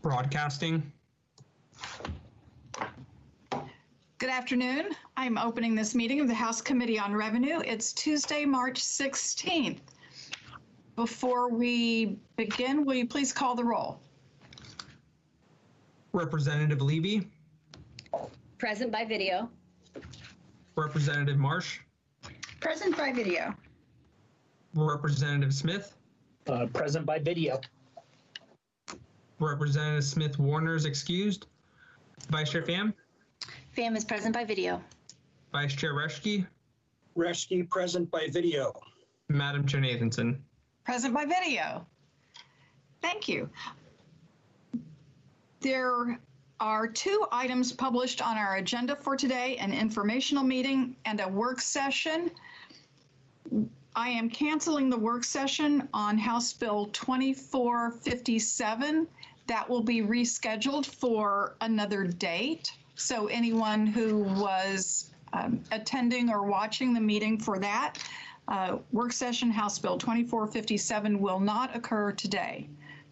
Broadcasting. Good afternoon. I'm opening this meeting of the House Committee on Revenue. It's Tuesday, March 16th. Before we begin, will you please call the roll? Representative Levy. Present by video. Representative Marsh. Present by video. Representative Smith. Present by video. Representative Smith Warner is excused. Vice Chair Pham. Pham is present by video. Vice Chair Reschke. Reschke present by video. Madam Chair Nathanson. Present by video. Thank you. There are two items published on our agenda for today, an informational meeting and a work session. I am canceling the work session on House Bill 2457. That will be rescheduled for another date. So anyone who was attending or watching the meeting for that work session, House Bill 2457, will not occur today.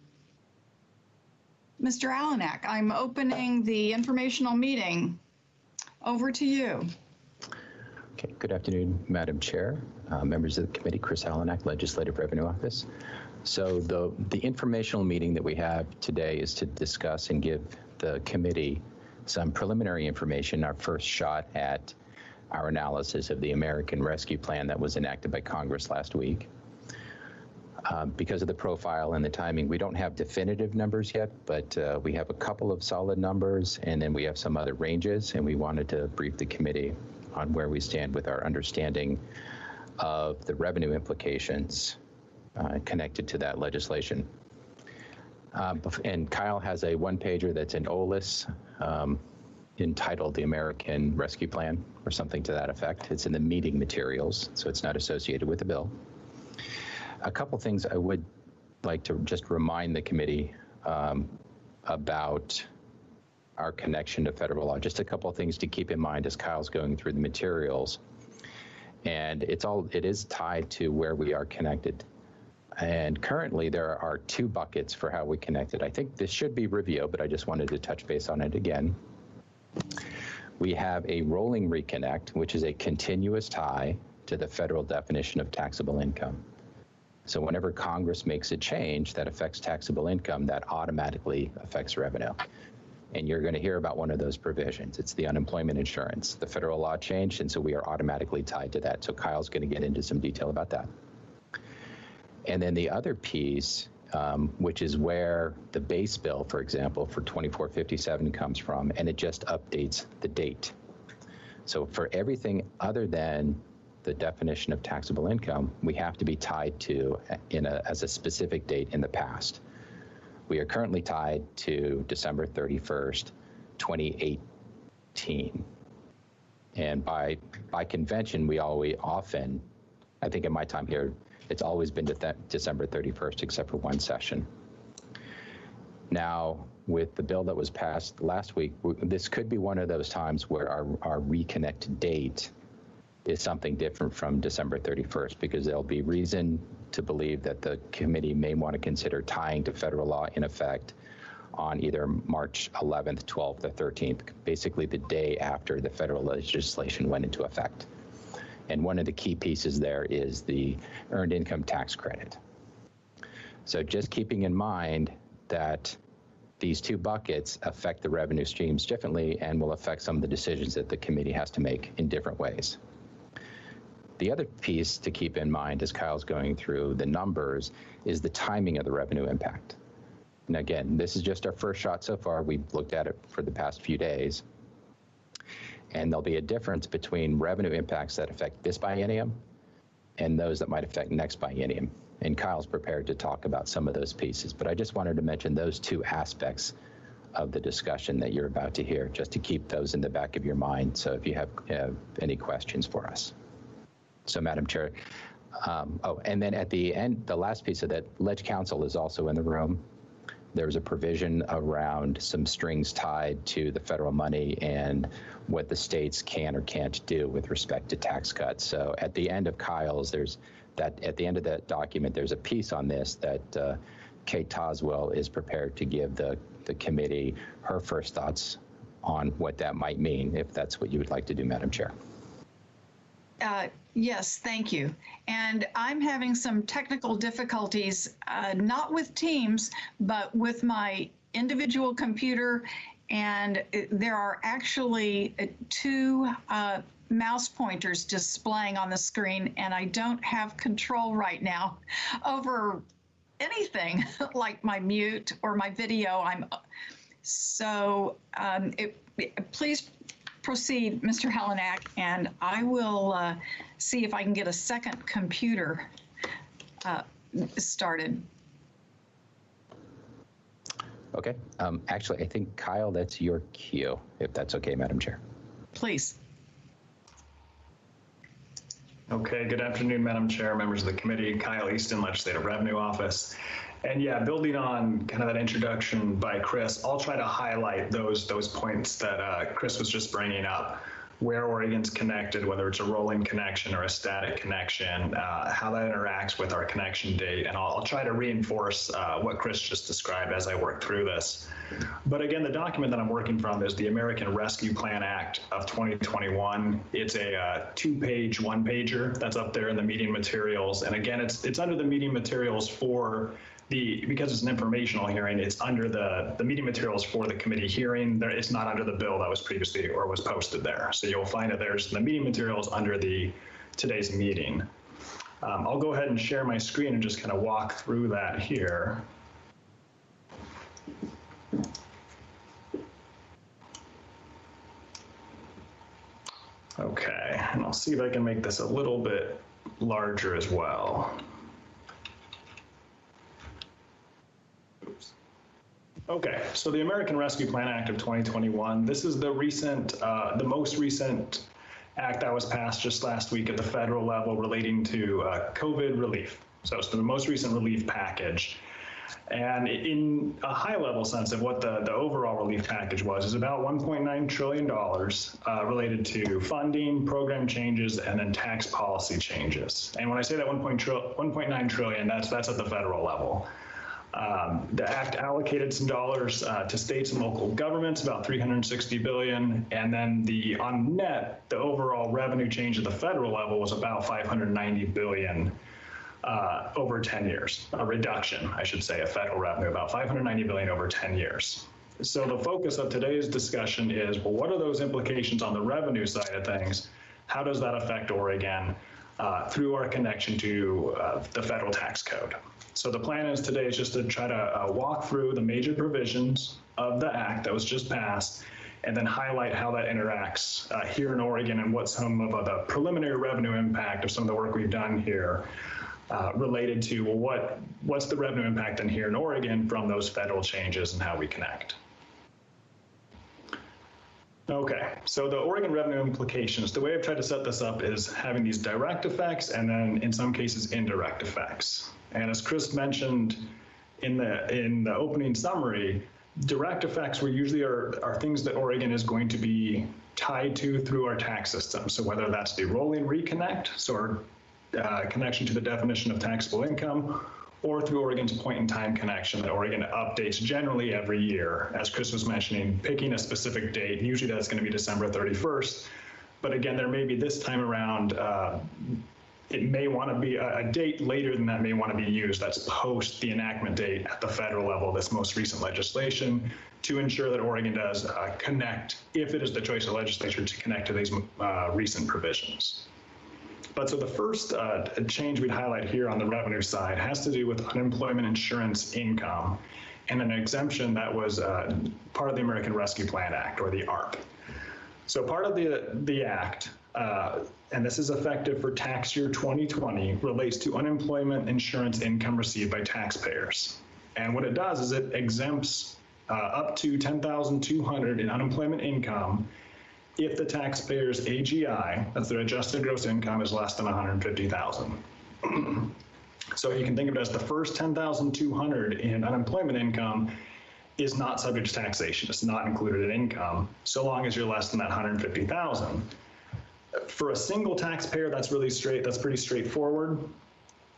Mr. Alanak, I'm opening the informational meeting. Over to you. Okay, good afternoon, Madam Chair, members of the committee, Chris Alanak, Legislative Revenue Office. So the informational meeting that we have today is to discuss and give the committee some preliminary information, our first shot at our analysis of the American Rescue Plan that was enacted by Congress last week. Because of the profile and the timing, we don't have definitive numbers yet, but we have a couple of solid numbers, and then we have some other ranges, and we wanted to brief the committee on where we stand with our understanding of the revenue implications connected to that legislation. And Kyle has a one-pager that's in OLIS entitled The American Rescue Plan, or something to that effect. It's in the meeting materials, so it's not associated with the bill. A couple things I would like to just remind the committee about our connection to federal law. Just a couple of things to keep in mind as Kyle's going through the materials. And it is tied to where we are connected. And currently there are two buckets for how we connected. I think this should be review, but I just wanted to touch base on it again. We have a rolling reconnect, which is a continuous tie to the federal definition of taxable income. So whenever Congress makes a change that affects taxable income, that automatically affects revenue. And you're going to hear about one of those provisions. It's the unemployment insurance. The federal law changed, and so we are automatically tied to that. So Kyle's going to get into some detail about that. And then the other piece, which is where the base bill, for example, for 2457 comes from, and it just updates the date. So for everything other than the definition of taxable income, we have to be tied to as a specific date in the past. We are currently tied to December 31st, 2018. And by convention, we often, I think in my time here, it's always been December 31st, except for one session. Now, with the bill that was passed last week, this could be one of those times where our reconnect date is something different from December 31st, because there'll be reason to believe that the committee may want to consider tying to federal law in effect on either March 11th, 12th, or 13th, basically the day after the federal legislation went into effect. And one of the key pieces there is the earned income tax credit. So just keeping in mind that these two buckets affect the revenue streams differently and will affect some of the decisions that the committee has to make in different ways. The other piece to keep in mind as Kyle's going through the numbers is the timing of the revenue impact. And again, this is just our first shot so far. We've looked at it for the past few days. And there'll be a difference between revenue impacts that affect this biennium and those that might affect next biennium. And Kyle's prepared to talk about some of those pieces. But I just wanted to mention those two aspects of the discussion that you're about to hear, just to keep those in the back of your mind. So if you have any questions for us. So Madam Chair, and then at the end, the last piece of that, Ledge Council is also in the room. There's a provision around some strings tied to the federal money and what the states can or can't do with respect to tax cuts. So at the end of Kyle's, at the end of that document, there's a piece on this that Kate Toswell is prepared to give the the committee her first thoughts on what that might mean, if that's what you would like to do, Madam Chair. Yes, thank you. And I'm having some technical difficulties, not with Teams, but with my individual computer. And there are actually two mouse pointers displaying on the screen, and I don't have control right now over anything like my mute or my video. Please proceed, Mr. Helenak, and I will see if I can get a second computer started. Okay. Actually, I think, Kyle, that's your cue, if that's okay, Madam Chair. Please. Okay, good afternoon, Madam Chair, members of the committee. Kyle Easton, Legislative Revenue Office. And yeah, building on kind of that introduction by Chris, I'll try to highlight those points that Chris was just bringing up, where Oregon's connected, whether it's a rolling connection or a static connection, how that interacts with our connection date. And I'll try to reinforce what Chris just described as I work through this. But again, the document that I'm working from is the American Rescue Plan Act of 2021. It's a two-page, one-pager that's up there in the meeting materials. And again, it's under the meeting materials because it's an informational hearing, it's under the meeting materials for the committee hearing. It's not under the bill that was previously or was posted there. So you'll find that there's the meeting materials under today's meeting. I'll go ahead and share my screen and just kind of walk through that here. Okay, and I'll see if I can make this a little bit larger as well. Okay, so the American Rescue Plan Act of 2021, this is the most recent act that was passed just last week at the federal level relating to COVID relief. So it's the most recent relief package. And in a high level sense of what the overall relief package was, is about $1.9 trillion related to funding, program changes, and then tax policy changes. And when I say that 1.9 trillion, that's at the federal level. The act allocated some dollars to states and local governments, about $360 billion, and then on net, the overall revenue change at the federal level was about $590 billion over 10 years. A reduction, I should say, of federal revenue, about $590 billion over 10 years. So the focus of today's discussion is, well, what are those implications on the revenue side of things? How does that affect Oregon through our connection to the federal tax code? So the plan is today is just to try to walk through the major provisions of the act that was just passed, and then highlight how that interacts here in Oregon and what some of the preliminary revenue impact of some of the work we've done here related to, well, what's the revenue impact in here in Oregon from those federal changes and how we connect. Okay, so the Oregon revenue implications, the way I've tried to set this up is having these direct effects and then in some cases indirect effects. And as Chris mentioned in the opening summary, direct effects usually are things that Oregon is going to be tied to through our tax system. So whether that's the rolling reconnect, so our connection to the definition of taxable income, or through Oregon's point-in-time connection that Oregon updates generally every year. As Chris was mentioning, picking a specific date, usually that's going to be December 31st. But again, there may be this time around, it may want to be a date later than that may want to be used. That's post the enactment date at the federal level, this most recent legislation, to ensure that Oregon does connect, if it is the choice of legislature, to connect to these recent provisions. But so the first change we'd highlight here on the revenue side has to do with unemployment insurance income and an exemption that was part of the American Rescue Plan Act, or the ARP. So part of the act, and this is effective for tax year 2020, relates to unemployment insurance income received by taxpayers. And what it does is it exempts up to $10,200 in unemployment income if the taxpayer's AGI, that's their adjusted gross income, is less than $150,000. So you can think of it as the first $10,200 in unemployment income is not subject to taxation. It's not included in income, so long as you're less than that $150,000. For a single taxpayer, that's pretty straightforward.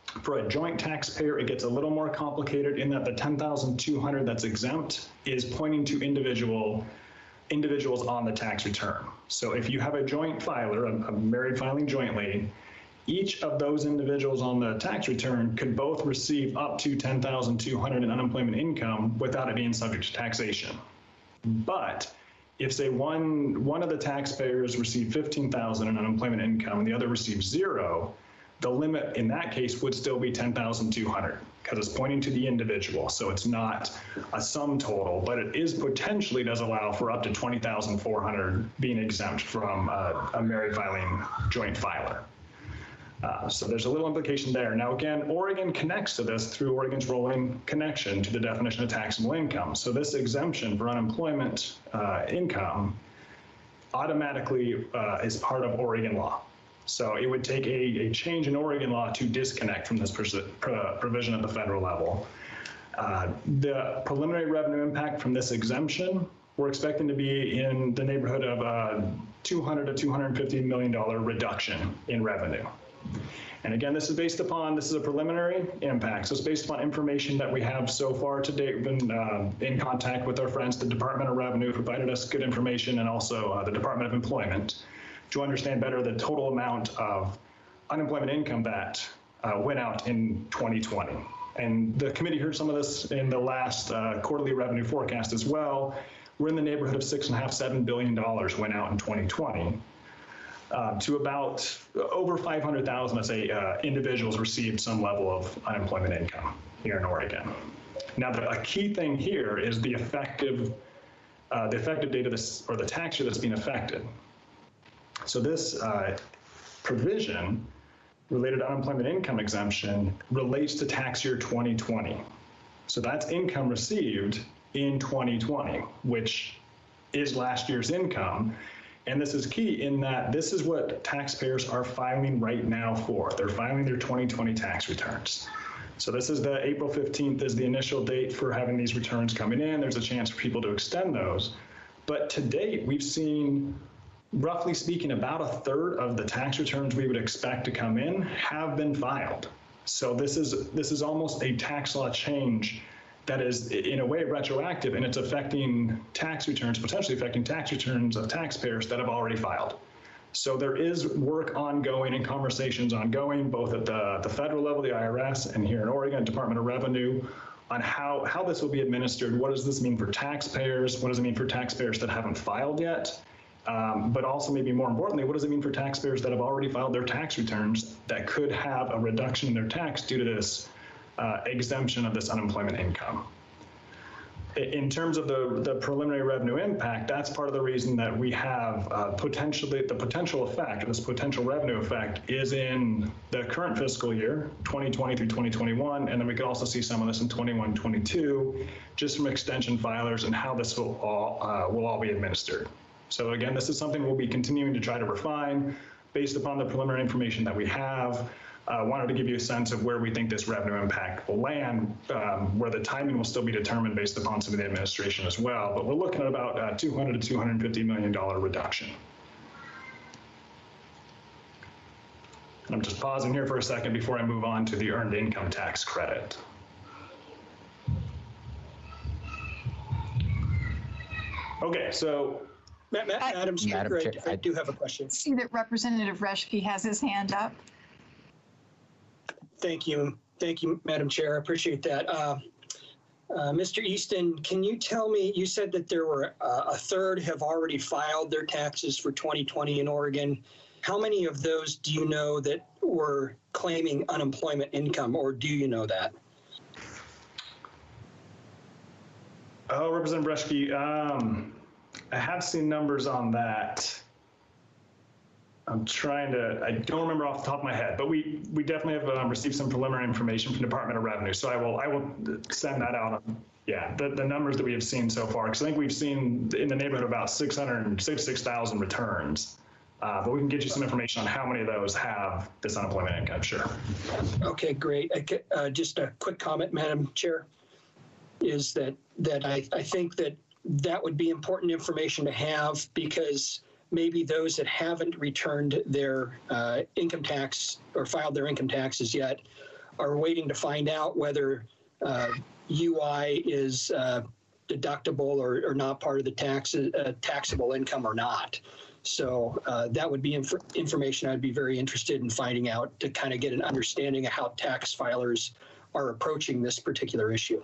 For a joint taxpayer, it gets a little more complicated in that the 10,200 that's exempt is pointing to individuals on the tax return. So if you have a joint filer, a married filing jointly, each of those individuals on the tax return could both receive up to 10,200 in unemployment income without it being subject to taxation. But if, say, one of the taxpayers received 15,000 in unemployment income and the other receives 0, the limit in that case would still be 10,200 because it's pointing to the individual. So it's not a sum total, but it is potentially does allow for up to 20,400 being exempt from a married filing joint filer. So there's a little implication there. Now, again, Oregon connects to this through Oregon's rolling connection to the definition of taxable income. So this exemption for unemployment income automatically is part of Oregon law. So it would take a change in Oregon law to disconnect from this provision at the federal level. The preliminary revenue impact from this exemption, we're expecting to be in the neighborhood of $200 to $250 million reduction in revenue. And again, this is a preliminary impact. So it's based upon information that we have so far to date. We've been in contact with our friends, the Department of Revenue, provided us good information, and also the Department of Employment to understand better the total amount of unemployment income that went out in 2020. And the committee heard some of this in the last quarterly revenue forecast as well. We're in the neighborhood of $6.5–7 billion went out in 2020. To about over 500,000, let's say, individuals received some level of unemployment income here in Oregon. Now, a key thing here is the effective date of this, or the tax year that's being affected. So this provision related to unemployment income exemption relates to tax year 2020. So that's income received in 2020, which is last year's income. And this is key in that this is what taxpayers are filing right now for. They're filing their 2020 tax returns. So this is the April 15th is the initial date for having these returns coming in. There's a chance for people to extend those. But to date, we've seen, roughly speaking, about a third of the tax returns we would expect to come in have been filed. So this is almost a tax law change that is in a way retroactive, and it's affecting tax returns, potentially affecting tax returns of taxpayers that have already filed. So there is work ongoing and conversations ongoing, both at the federal level, the IRS, and here in Oregon, Department of Revenue, on how this will be administered. What does this mean for taxpayers? What does it mean for taxpayers that haven't filed yet? But also, maybe more importantly, what does it mean for taxpayers that have already filed their tax returns that could have a reduction in their tax due to this exemption of this unemployment income? In terms of the preliminary revenue impact, that's part of the reason that we have potentially the potential effect, or this potential revenue effect, is in the current fiscal year, 2020 through 2021, and then we could also see some of this in 21-22, just from extension filers and how this will all be administered. So again, this is something we'll be continuing to try to refine based upon the preliminary information that we have. Wanted to give you a sense of where we think this revenue impact will land, where the timing will still be determined based upon some of the administration as well. But we're looking at about $200 to $250 million reduction. And I'm just pausing here for a second before I move on to the earned income tax credit. Okay, so Madam Speaker, I do have a question. See that Representative Reschke has his hand up. Thank you, Madam Chair. I appreciate that. Mr. Easton, can you tell me, you said that there were a third have already filed their taxes for 2020 in Oregon. How many of those do you know that were claiming unemployment income, or do you know that? Oh, Representative Reschke, I have seen numbers on that. I don't remember off the top of my head, but we definitely have received some preliminary information from the Department of Revenue. So I will send that out. Yeah, the numbers that we have seen so far, because I think we've seen in the neighborhood of about 666,000 returns. But we can get you some information on how many of those have this unemployment income, sure. Okay, great. Just a quick comment, Madam Chair, is that I think that would be important information to have, because maybe those that haven't returned their income tax or filed their income taxes yet are waiting to find out whether UI is deductible or not part of the taxable income or not. So that would be information I'd be very interested in finding out to kind of get an understanding of how tax filers are approaching this particular issue.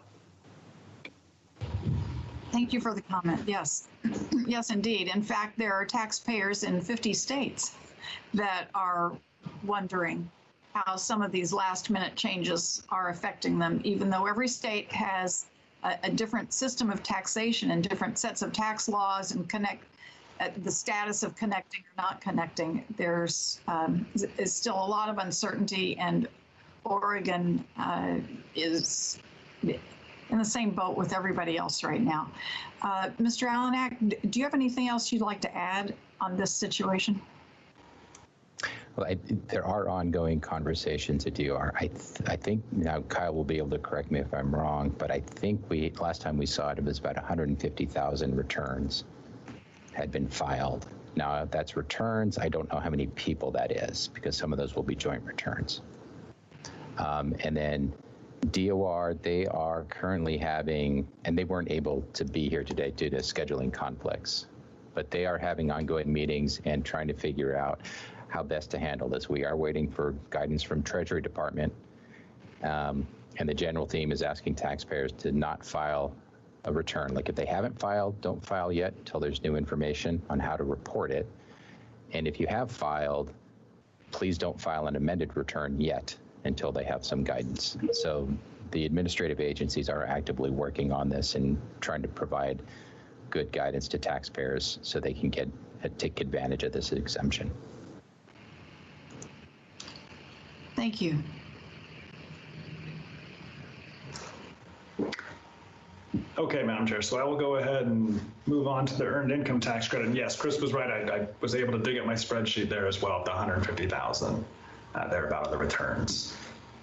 Thank you for the comment. Yes. Yes, indeed. In fact, there are taxpayers in 50 states that are wondering how some of these last-minute changes are affecting them, even though every state has a different system of taxation and different sets of tax laws and the status of connecting or not connecting. There's is still a lot of uncertainty, and Oregon is in the same boat with everybody else right now. Mr. Alanak, do you have anything else you'd like to add on this situation? Well, there are ongoing conversations at DOR. I think now Kyle will be able to correct me if I'm wrong, but I think last time we saw it was about 150,000 returns had been filed. Now, if that's returns, I don't know how many people that is, because some of those will be joint returns. And then DOR, they are currently having, and they weren't able to be here today due to scheduling conflicts, but they are having ongoing meetings and trying to figure out how best to handle this. We are waiting for guidance from Treasury Department, and the general theme is asking taxpayers to not file a return. Like if they haven't filed, don't file yet until there's new information on how to report it. And if you have filed, please don't file an amended return yet until they have some guidance. So the administrative agencies are actively working on this and trying to provide good guidance to taxpayers so they can take advantage of this exemption. Thank you. Okay, Madam Chair, so I will go ahead and move on to the earned income tax credit. And yes, Chris was right. I was able to dig at my spreadsheet there as well, the 150,000 thereabout of the returns.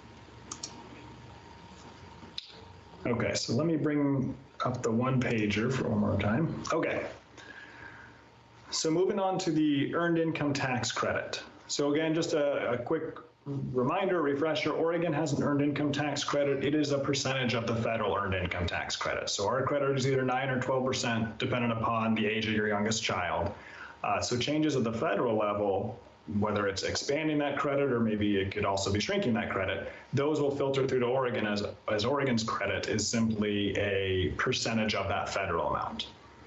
Okay, so let me bring up the one pager for one more time. Okay. So moving on to the earned income tax credit. So again, just a quick reminder, refresher, Oregon has an earned income tax credit. It is a percentage of the federal earned income tax credit. So our credit is either 9 or 12%, depending upon the age of your youngest child. So changes at the federal level, whether it's expanding that credit or maybe it could also be shrinking that credit, those will filter through to Oregon as Oregon's credit is simply a percentage of that federal amount.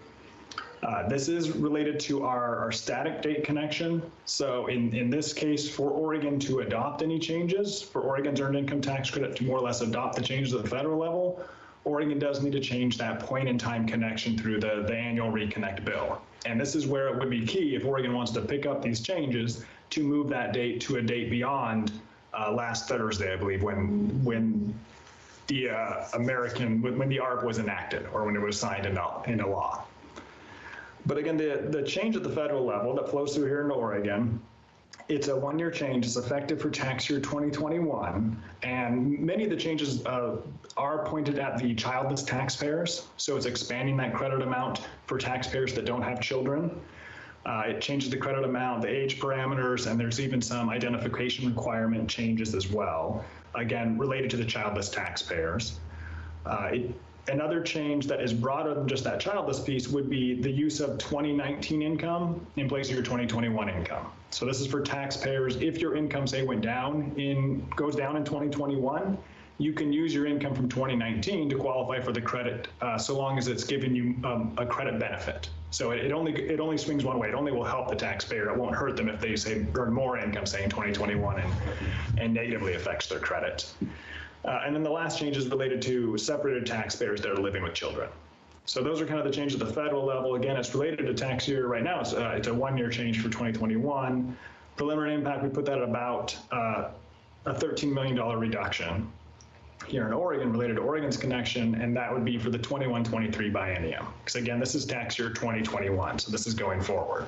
This is related to our static date connection. So in this case, for Oregon to adopt any changes, for Oregon's earned income tax credit to more or less adopt the changes at the federal level, Oregon does need to change that point in time connection through the annual reconnect bill. And this is where it would be key if Oregon wants to pick up these changes to move that date to a date beyond last Thursday, I believe, when the when the ARP was enacted or when it was signed into law. But again, the change at the federal level that flows through here in Oregon, it's a one-year change. It's effective for tax year 2021. And many of the changes are pointed at the childless taxpayers. So it's expanding that credit amount for taxpayers that don't have children. It changes the credit amount, the age parameters, and there's even some identification requirement changes as well, again, related to the childless taxpayers. Another change that is broader than just that childless piece would be the use of 2019 income in place of your 2021 income. So this is for taxpayers. If your income, say, goes down in 2021, you can use your income from 2019 to qualify for the credit, so long as it's giving you a credit benefit. So it only swings one way. It only will help the taxpayer. It won't hurt them if they say earn more income, say in 2021, and negatively affects their credit. And then the last change is related to separated taxpayers that are living with children. So those are kind of the changes at the federal level. Again, it's related to tax year right now. It's a one-year change for 2021. Preliminary impact, we put that at about a $13 million reduction here in Oregon related to Oregon's connection, and that would be for the 21-23 biennium. Because again, this is tax year 2021, so this is going forward.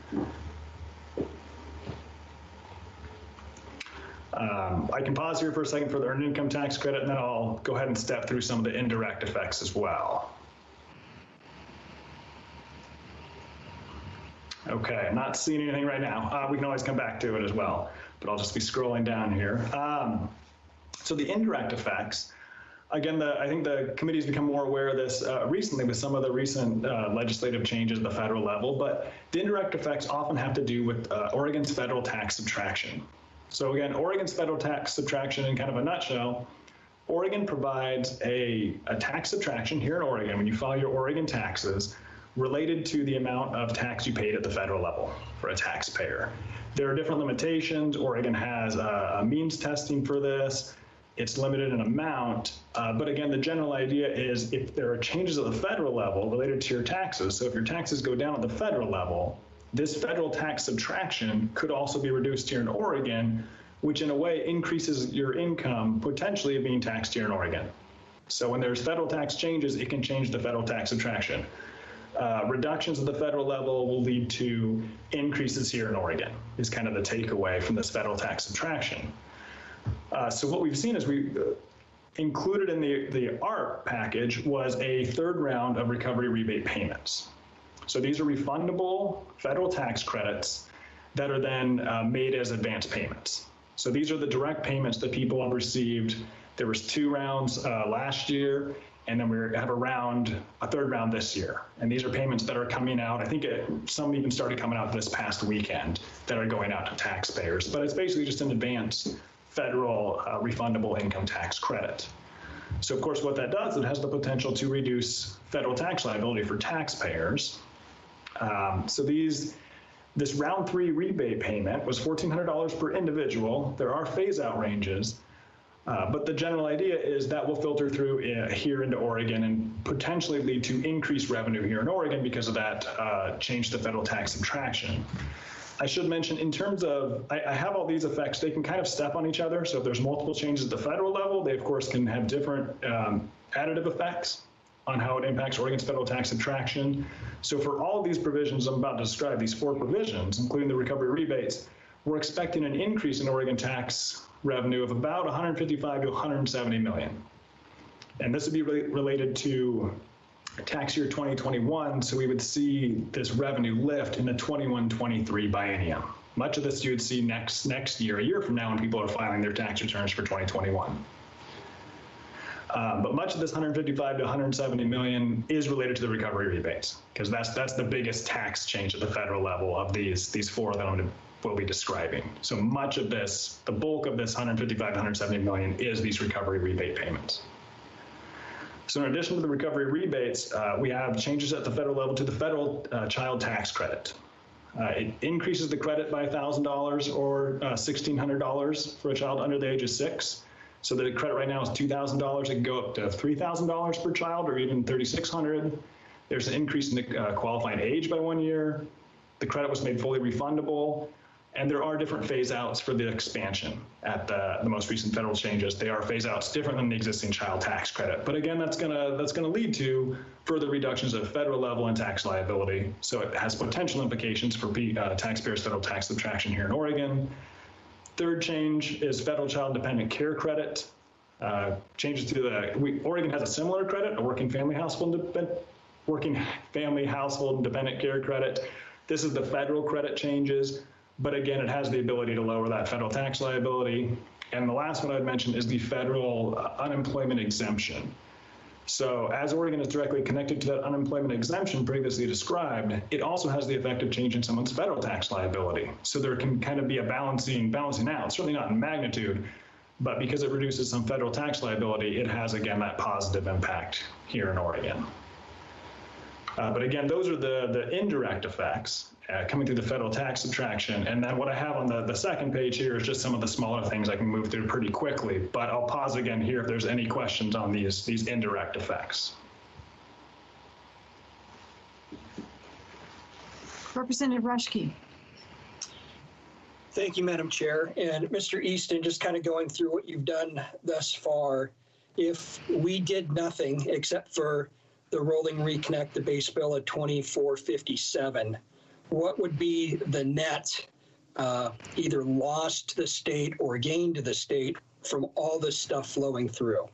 I can pause here for a second for the earned income tax credit, and then I'll go ahead and step through some of the indirect effects as well. Okay, I'm not seeing anything right now. We can always come back to it as well, but I'll just be scrolling down here. So the indirect effects, again, I think the committee's become more aware of this recently with some of the recent legislative changes at the federal level, but the indirect effects often have to do with Oregon's federal tax subtraction. So again, Oregon's federal tax subtraction in kind of a nutshell, Oregon provides a tax subtraction here in Oregon when you file your Oregon taxes related to the amount of tax you paid at the federal level for a taxpayer. There are different limitations. Oregon has a means testing for this. It's limited in amount, but again, the general idea is if there are changes at the federal level related to your taxes, so if your taxes go down at the federal level, this federal tax subtraction could also be reduced here in Oregon, which in a way increases your income potentially being taxed here in Oregon. So when there's federal tax changes, it can change the federal tax subtraction. Reductions at the federal level will lead to increases here in Oregon, is kind of the takeaway from this federal tax subtraction. So what we've seen is we included in the ARP package was a third round of recovery rebate payments. So these are refundable federal tax credits that are then made as advance payments. So these are the direct payments that people have received. There was 2 rounds last year, and then we have a third round this year. And these are payments that are coming out. I think some even started coming out this past weekend that are going out to taxpayers. But it's basically just an advance federal refundable income tax credit. So of course what that does, it has the potential to reduce federal tax liability for taxpayers. So this round 3 rebate payment was $1,400 per individual. There are phase out ranges, but the general idea is that will filter through here into Oregon and potentially lead to increased revenue here in Oregon because of that change to federal tax subtraction. I should mention in terms of, I have all these effects, they can kind of step on each other. So if there's multiple changes at the federal level, they of course can have different additive effects on how it impacts Oregon's federal tax subtraction. So for all of these provisions I'm about to describe, these 4 provisions, including the recovery rebates, we're expecting an increase in Oregon tax revenue of about 155 to 170 million. And this would be related to tax year 2021, so we would see this revenue lift in the 21-23 biennium. Much of this you would see next year, a year from now, when people are filing their tax returns for 2021. But much of this 155 to 170 million is related to the recovery rebates, because that's the biggest tax change at the federal level of these 4 that we'll be describing. So much of this, the bulk of this 155 to 170 million is these recovery rebate payments. So in addition to the recovery rebates, we have changes at the federal level to the federal child tax credit. It increases the credit by $1,000 or $1,600 for a child under the age of 6. So the credit right now is $2,000. It can go up to $3,000 per child or even $3,600. There's an increase in the qualifying age by 1 year. The credit was made fully refundable. And there are different phase outs for the expansion at the most recent federal changes. They are phase outs different than the existing child tax credit. But again, that's gonna lead to further reductions at federal level and tax liability. So it has potential implications for taxpayers' federal tax subtraction here in Oregon. Third change is federal child dependent care credit. Changes to Oregon has a similar credit, a working family household dependent care credit. This is the federal credit changes. But again, it has the ability to lower that federal tax liability. And the last one I'd mention is the federal unemployment exemption. So as Oregon is directly connected to that unemployment exemption previously described, it also has the effect of changing someone's federal tax liability. So there can kind of be a balancing out, certainly not in magnitude, but because it reduces some federal tax liability, it has, again, that positive impact here in Oregon. But again, those are the indirect effects coming through the federal tax subtraction. And then what I have on the second page here is just some of the smaller things I can move through pretty quickly. But I'll pause again here if there's any questions on these indirect effects. Representative Reschke. Thank you, Madam Chair. And Mr. Easton, just kind of going through what you've done thus far, if we did nothing except for the rolling reconnect, the base bill at 2457, what would be the net either loss to the state or gain to the state from all this stuff flowing through?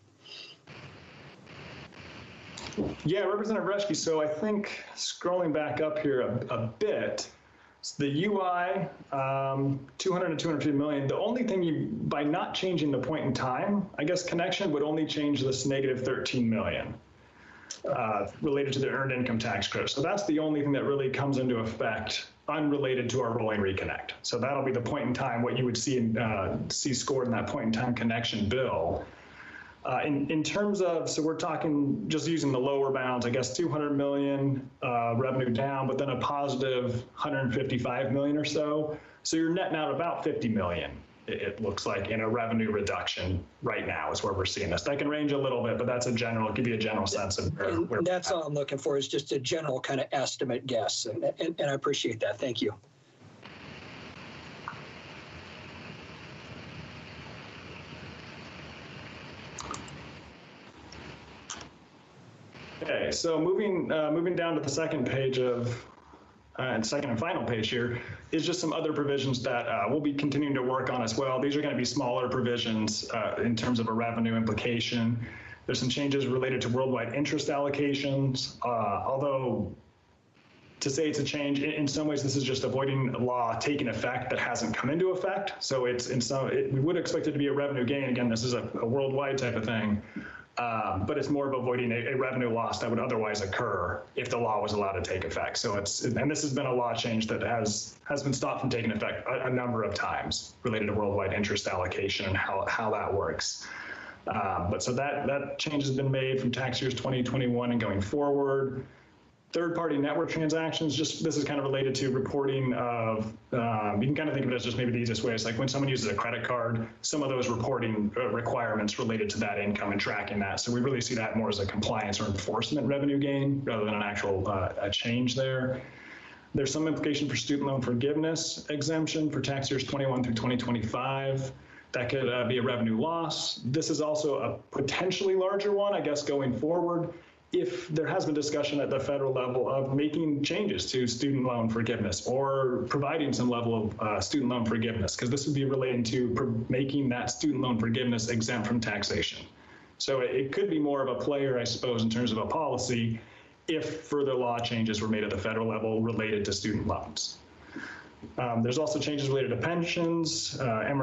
Yeah, Representative Reschke, so I think scrolling back up here a bit, So the UI, 200 and 250 million. The only thing by not changing the point in time, I guess connection would only change this negative 13 million related to the earned income tax credit. So that's the only thing that really comes into effect unrelated to our rolling reconnect. So that'll be the point in time, what you would see scored in that point in time connection bill. In terms of, so we're talking just using the lower bounds, I guess 200 million revenue down, but then a positive 155 million or so. So you're netting out about 50 million, it looks like, in a revenue reduction right now is where we're seeing this. That can range a little bit, but that's a general, give you a general sense of where that's all I'm looking for, is just a general kind of estimate guess. And I appreciate that. Thank you. Okay, so moving down to the second page of, and second and final page here, is just some other provisions that we'll be continuing to work on as well. These are going to be smaller provisions in terms of a revenue implication. There's some changes related to worldwide interest allocations, although to say it's a change, in some ways this is just avoiding a law taking effect that hasn't come into effect. So it's we would expect it to be a revenue gain. Again, this is a worldwide type of thing. But it's more of avoiding a revenue loss that would otherwise occur if the law was allowed to take effect. So and this has been a law change that has been stopped from taking effect a number of times related to worldwide interest allocation and how that works. But so that change has been made from tax years 2021 and going forward. Third-party network transactions, this is kind of related to reporting of, you can kind of think of it as just maybe the easiest way. It's like when someone uses a credit card, some of those reporting requirements related to that income and tracking that. So we really see that more as a compliance or enforcement revenue gain rather than an actual a change there. There's some implication for student loan forgiveness exemption for tax years 21 through 2025. That could be a revenue loss. This is also a potentially larger one, I guess, going forward, if there has been discussion at the federal level of making changes to student loan forgiveness or providing some level of student loan forgiveness, because this would be relating to making that student loan forgiveness exempt from taxation. So it could be more of a player, I suppose, in terms of a policy if further law changes were made at the federal level related to student loans. There's also changes related to pensions,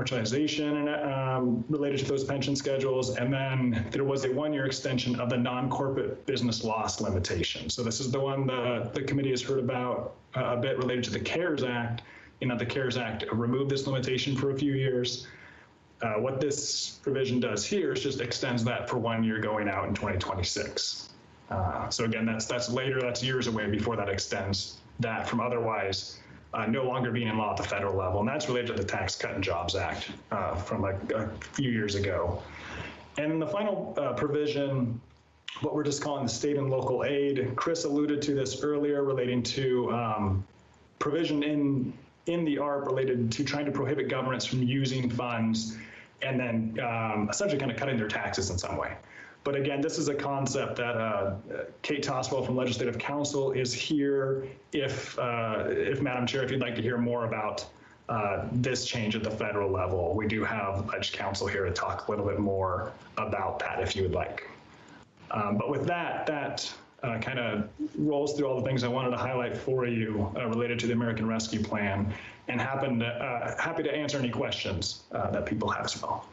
amortization related to those pension schedules, and then there was a one-year extension of the non-corporate business loss limitation. So this is the one the committee has heard about a bit related to the CARES Act. The CARES Act removed this limitation for a few years. What this provision does here is just extends that for 1 year going out in 2026. So again, that's later, that's years away before that extends that from otherwise no longer being in law at the federal level. And that's related to the Tax Cut and Jobs Act from a few years ago. And the final provision, what we're just calling the state and local aid, Chris alluded to this earlier relating to provision in the ARP related to trying to prohibit governments from using funds and then essentially kind of cutting their taxes in some way. But again, this is a concept that Kate Toswell from Legislative Council is here. If Madam Chair, if you'd like to hear more about this change at the federal level, we do have Ledge Council here to talk a little bit more about that if you would like. But with that kind of rolls through all the things I wanted to highlight for you related to the American Rescue Plan, and happy to answer any questions that people have as well.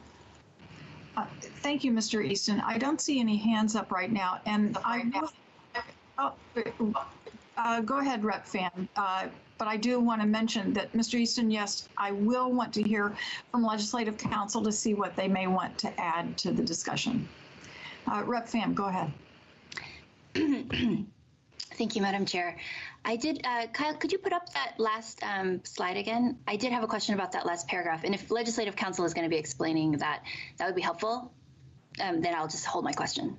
Thank you, Mr. Easton. I don't see any hands up right now, and go ahead, Rep. Pham. But I do want to mention that, Mr. Easton, yes, I will want to hear from Legislative Council to see what they may want to add to the discussion. Rep. Pham, go ahead. Thank you, Madam Chair. I did, Kyle, could you put up that last slide again? I did have a question about that last paragraph. And if Legislative Council is going to be explaining that, that would be helpful. Then I'll just hold my question.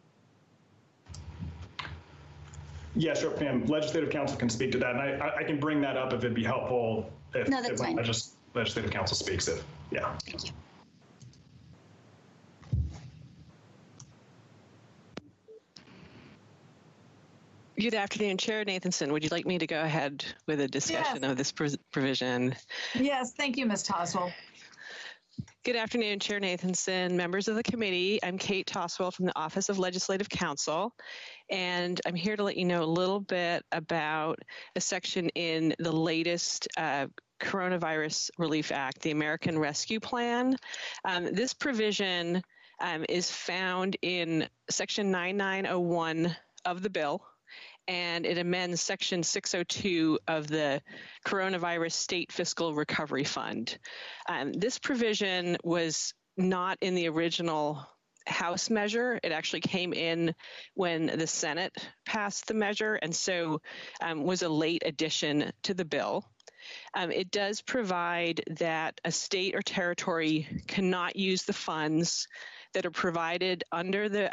Yeah, sure, Pam. Legislative Council can speak to that. And I can bring that up if it'd be helpful. No, that's fine. Legislative Council speaks it. Yeah. Thank you. Good afternoon, Chair Nathanson. Would you like me to go ahead with a discussion of this provision? Yes, thank you, Ms. Toswell. Good afternoon, Chair Nathanson, members of the committee. I'm Kate Toswell from the Office of Legislative Counsel, and I'm here to let you know a little bit about a section in the latest Coronavirus Relief Act, the American Rescue Plan. This provision is found in Section 9901 of the bill, and it amends Section 602 of the Coronavirus State Fiscal Recovery Fund. This provision was not in the original House measure. It actually came in when the Senate passed the measure, and so was a late addition to the bill. It does provide that a state or territory cannot use the funds that are provided under the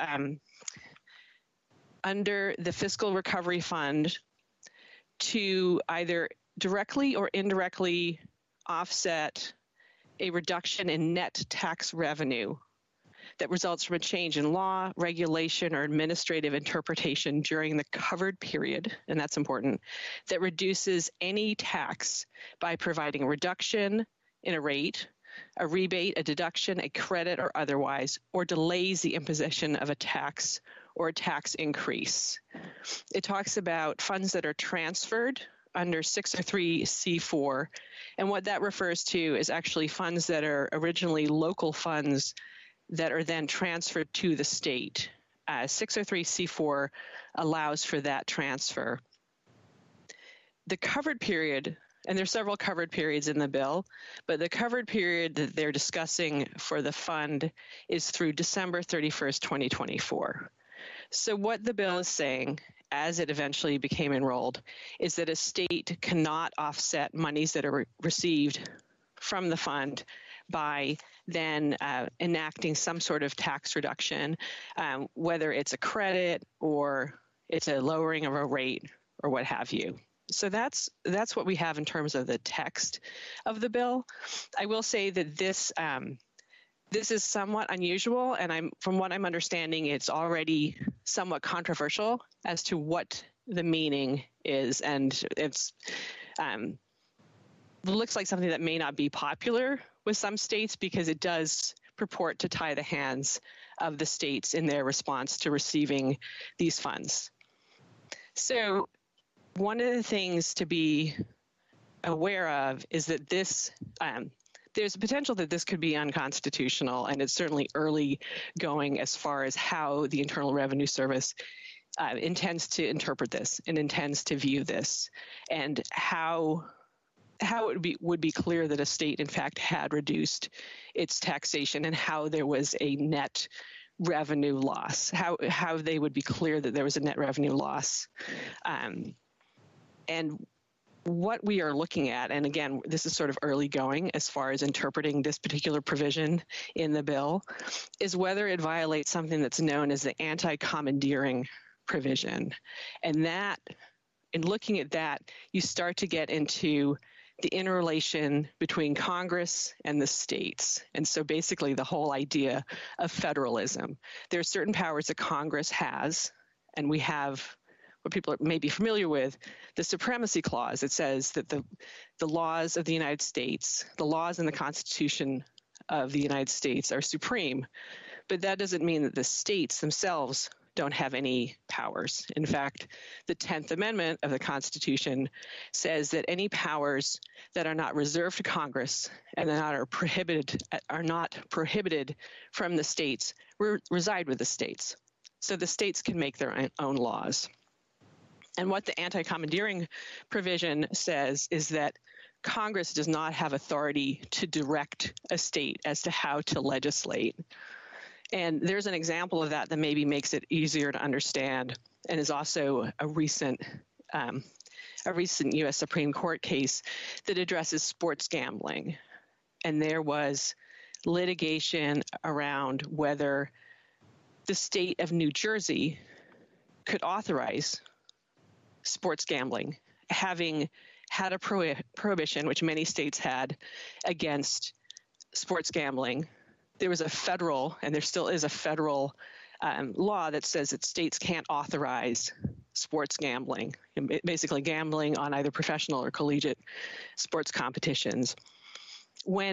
Fiscal Recovery Fund to either directly or indirectly offset a reduction in net tax revenue that results from a change in law, regulation, or administrative interpretation during the covered period, and that's important, that reduces any tax by providing a reduction in a rate, a rebate, a deduction, a credit, or otherwise, or delays the imposition of a tax or a tax increase. It talks about funds that are transferred under 603C4, and what that refers to is actually funds that are originally local funds that are then transferred to the state. 603C4 allows for that transfer. The covered period, and there's several covered periods in the bill, but the covered period that they're discussing for the fund is through December 31st, 2024. So what the bill is saying, as it eventually became enrolled, is that a state cannot offset monies that are received from the fund by then enacting some sort of tax reduction, whether it's a credit or it's a lowering of a rate or what have you. So that's what we have in terms of the text of the bill. I will say that this is somewhat unusual, and from what I'm understanding, it's already somewhat controversial as to what the meaning is, and it's looks like something that may not be popular with some states because it does purport to tie the hands of the states in their response to receiving these funds. So one of the things to be aware of is that this there's a potential that this could be unconstitutional, and it's certainly early going as far as how the Internal Revenue Service intends to interpret this and intends to view this, and how it would be clear that a state, in fact, had reduced its taxation and how there was a net revenue loss, how they would be clear that there was a net revenue loss. And what we are looking at, and again, this is sort of early going as far as interpreting this particular provision in the bill, is whether it violates something that's known as the anti-commandeering provision. And that, in looking at that, you start to get into the interrelation between Congress and the states. And so basically the whole idea of federalism. There are certain powers that Congress has, and we have what people may be familiar with, the Supremacy Clause. It says that the laws of the United States, the laws in the Constitution of the United States are supreme. But that doesn't mean that the states themselves don't have any powers. In fact, the 10th Amendment of the Constitution says that any powers that are not reserved to Congress and that are not prohibited from the states reside with the states. So the states can make their own laws. And what the anti-commandeering provision says is that Congress does not have authority to direct a state as to how to legislate. And there's an example of that maybe makes it easier to understand, and is also a recent U.S. Supreme Court case that addresses sports gambling. And there was litigation around whether the state of New Jersey could authorize sports gambling, having had a prohibition, which many states had, against sports gambling. There was a federal, and there still is a federal law that says that states can't authorize sports gambling, basically gambling on either professional or collegiate sports competitions. When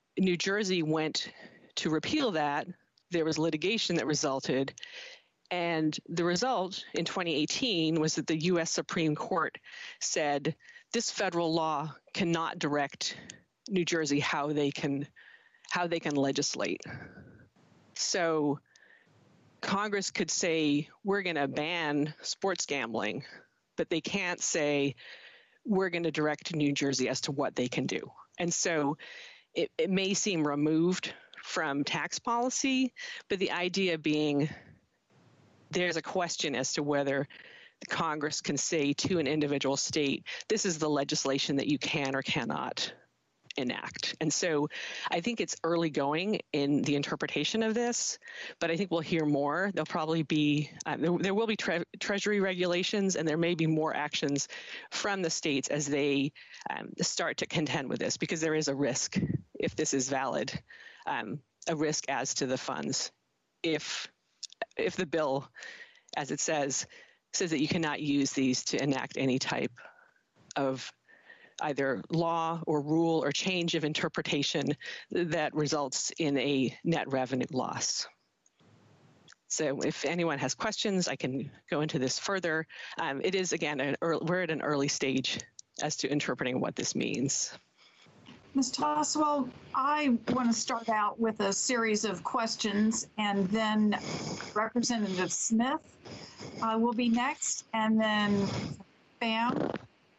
New Jersey went to repeal that, there was litigation that resulted. And the result in 2018 was that the U.S. Supreme Court said this federal law cannot direct New Jersey how they can legislate. So Congress could say, we're going to ban sports gambling, but they can't say, we're going to direct New Jersey as to what they can do. And so it may seem removed from tax policy, but the idea being there's a question as to whether Congress can say to an individual state, this is the legislation that you can or cannot enact. And so I think it's early going in the interpretation of this, but I think we'll hear more. There'll probably be, there will be Treasury regulations, and there may be more actions from the states as they start to contend with this, because there is a risk, if this is valid, a risk as to the funds. If the bill, as it says that you cannot use these to enact any type of either law or rule or change of interpretation that results in a net revenue loss. So if anyone has questions, I can go into this further. It is, again, we're at an early stage as to interpreting what this means. Ms. Toswell, I want to start out with a series of questions, and then Representative Smith will be next, and then Pham.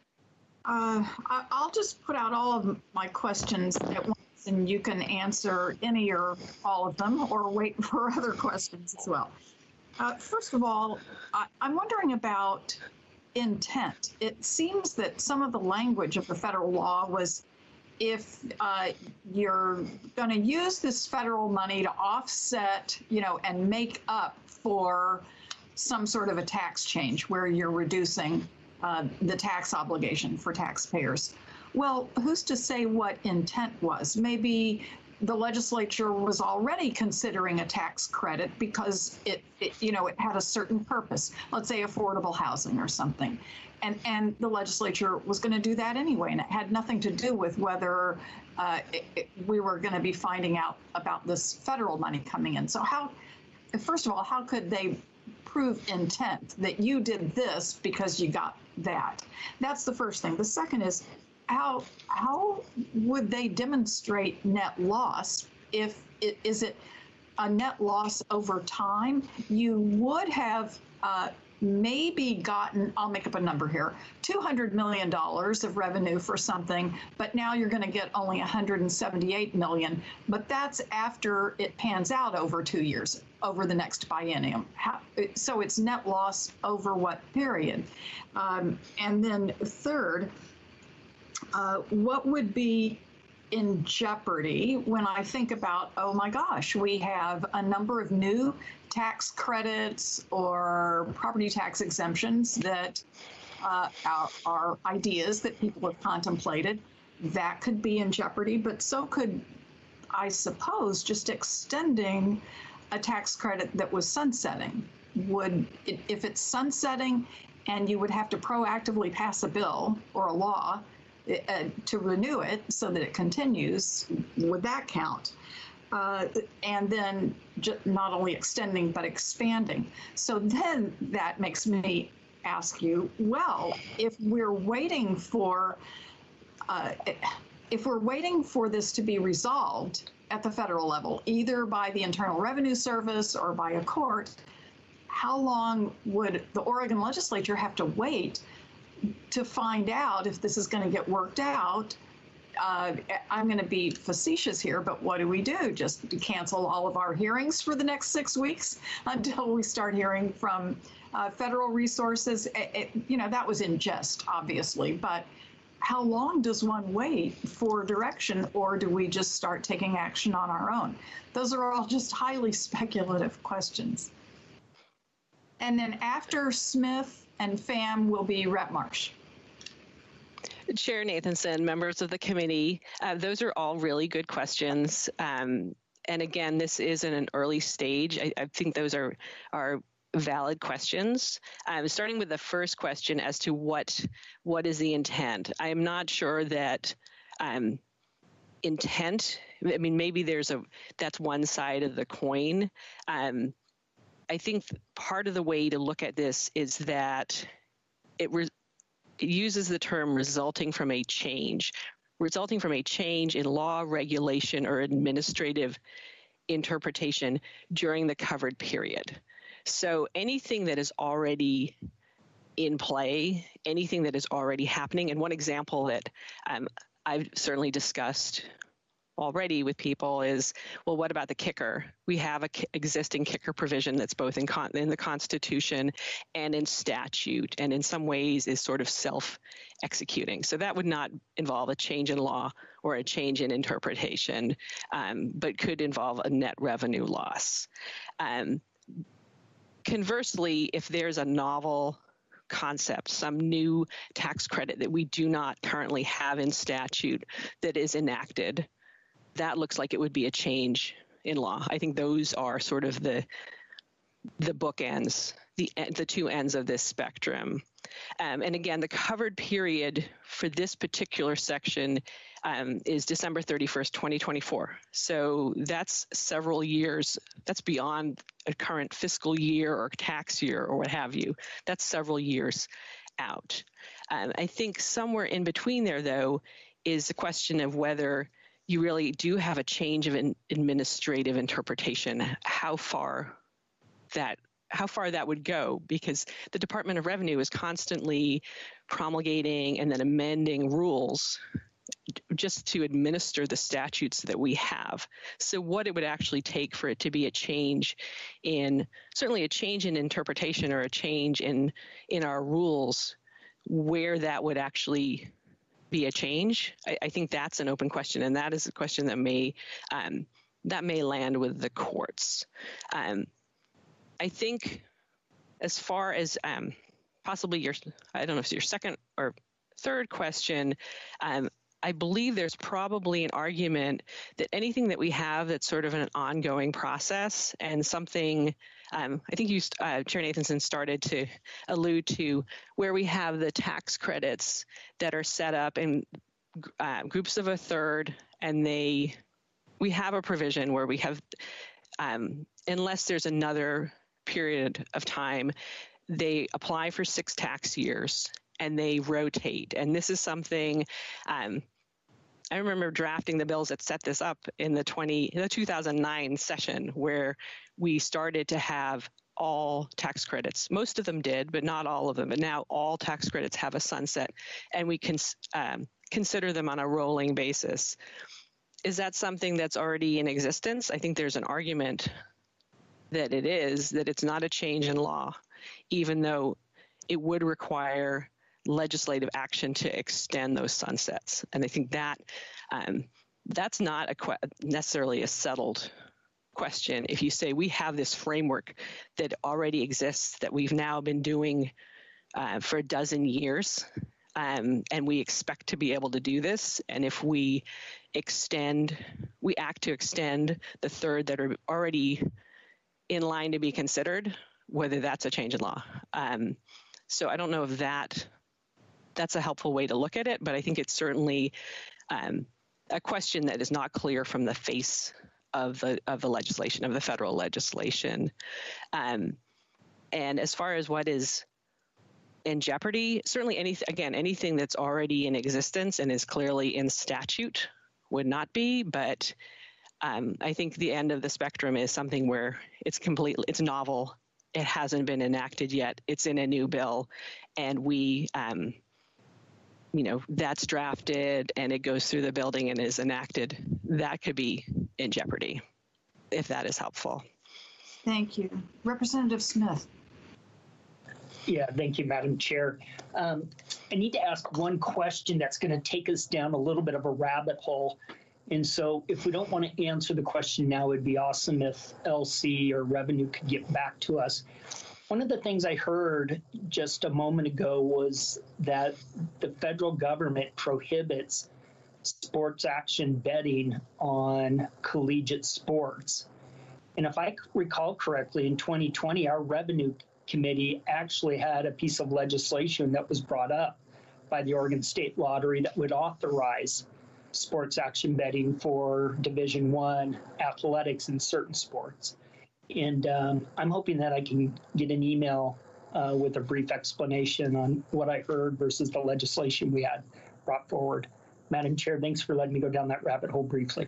I'll just put out all of my questions at once, and you can answer any or all of them, or wait for other questions as well. First of all, I'm wondering about intent. It seems that some of the language of the federal law was, if you're going to use this federal money to offset, and make up for some sort of a tax change where you're reducing the tax obligation for taxpayers. Well, who's to say what intent was? Maybe the legislature was already considering a tax credit because it had a certain purpose, let's say affordable housing or something. And the legislature was going to do that anyway, and it had nothing to do with whether we were going to be finding out about this federal money coming in. So first of all, how could they prove intent that you did this because you got that? That's the first thing. The second is, how would they demonstrate net loss? Is it a net loss over time? You would have maybe gotten, I'll make up a number here, $200 million of revenue for something, but now you're going to get only $178 million. But that's after it pans out over 2 years, over the next biennium. So it's net loss over what period? And then third, what would be in jeopardy when I think about, oh my gosh, we have a number of new tax credits or property tax exemptions that are ideas that people have contemplated. That could be in jeopardy, but so could, I suppose, just extending a tax credit that was sunsetting. If it's sunsetting and you would have to proactively pass a bill or a law to renew it so that it continues, would that count? And then not only extending, but expanding. So then that makes me ask you, well, if we're waiting for this to be resolved at the federal level, either by the Internal Revenue Service or by a court, how long would the Oregon legislature have to wait to find out if this is going to get worked out? I'm going to be facetious here, but what do we do? Just cancel all of our hearings for the next 6 weeks until we start hearing from federal resources? That was in jest, obviously, but how long does one wait for direction, or do we just start taking action on our own? Those are all just highly speculative questions. And then after Smith and Pham will be Rep. Marsh. Chair Nathanson, members of the committee, those are all really good questions. And again, this is in an early stage. I think those are valid questions. Starting with the first question as to what is the intent. I am not sure that intent. I mean, maybe that's one side of the coin. I think part of the way to look at this is that it uses the term resulting from a change in law, regulation, or administrative interpretation during the covered period. So anything that is already in play, anything that is already happening, and one example that I've certainly discussed already with people is, well, what about the kicker? We have an existing kicker provision that's both in the Constitution and in statute, and in some ways is sort of self-executing. So that would not involve a change in law or a change in interpretation, but could involve a net revenue loss. Conversely, if there's a novel concept, some new tax credit that we do not currently have in statute that is enacted, that looks like it would be a change in law. I think those are sort of the bookends, the two ends of this spectrum. And again, the covered period for this particular section is December 31st, 2024. So that's several years. That's beyond a current fiscal year or tax year or what have you. That's several years out. I think somewhere in between there, though, is the question of whether you really do have a change of an administrative interpretation, how far that would go, because the Department of Revenue is constantly promulgating and then amending rules just to administer the statutes that we have. So what it would actually take for it to be a change in, certainly a change in interpretation or a change in our rules, where that would actually be a change, I think that's an open question, and that is a question that may land with the courts. I think as far as possibly I don't know if it's your second or third question, I believe there's probably an argument that anything that we have that's sort of an ongoing process and something, I think Chair Nathanson started to allude to, where we have the tax credits that are set up in groups of a third, and we have a provision where we have, unless there's another period of time, they apply for 6 tax years and they rotate. And this is something, I remember drafting the bills that set this up in the 2009 session, where we started to have all tax credits. Most of them did, but not all of them. But now all tax credits have a sunset, and we can consider them on a rolling basis. Is that something that's already in existence? I think there's an argument that it's not a change in law, even though it would require legislative action to extend those sunsets. And I think that that's not necessarily a settled question. If you say we have this framework that already exists, that we've now been doing for a dozen years, and we expect to be able to do this, and if we act to extend the third that are already in line to be considered, whether that's a change in law. So I don't know if that's a helpful way to look at it, but I think it's certainly a question that is not clear from the face of the legislation, of the federal legislation. And as far as what is in jeopardy, certainly anything that's already in existence and is clearly in statute would not be, but I think the end of the spectrum is something where it's novel, it hasn't been enacted yet, it's in a new bill, and we that's drafted and it goes through the building and is enacted. That could be in jeopardy, if that is helpful. Thank you. Representative Smith. Yeah, thank you, Madam Chair. I need to ask one question that's going to take us down a little bit of a rabbit hole. And so if we don't want to answer the question now, it'd be awesome if LC or Revenue could get back to us. One of the things I heard just a moment ago was that the federal government prohibits sports action betting on collegiate sports. And if I recall correctly, in 2020, our Revenue Committee actually had a piece of legislation that was brought up by the Oregon State Lottery that would authorize sports action betting for Division I athletics in certain sports. And I'm hoping that I can get an email with a brief explanation on what I heard versus the legislation we had brought forward. Madam Chair, thanks for letting me go down that rabbit hole briefly.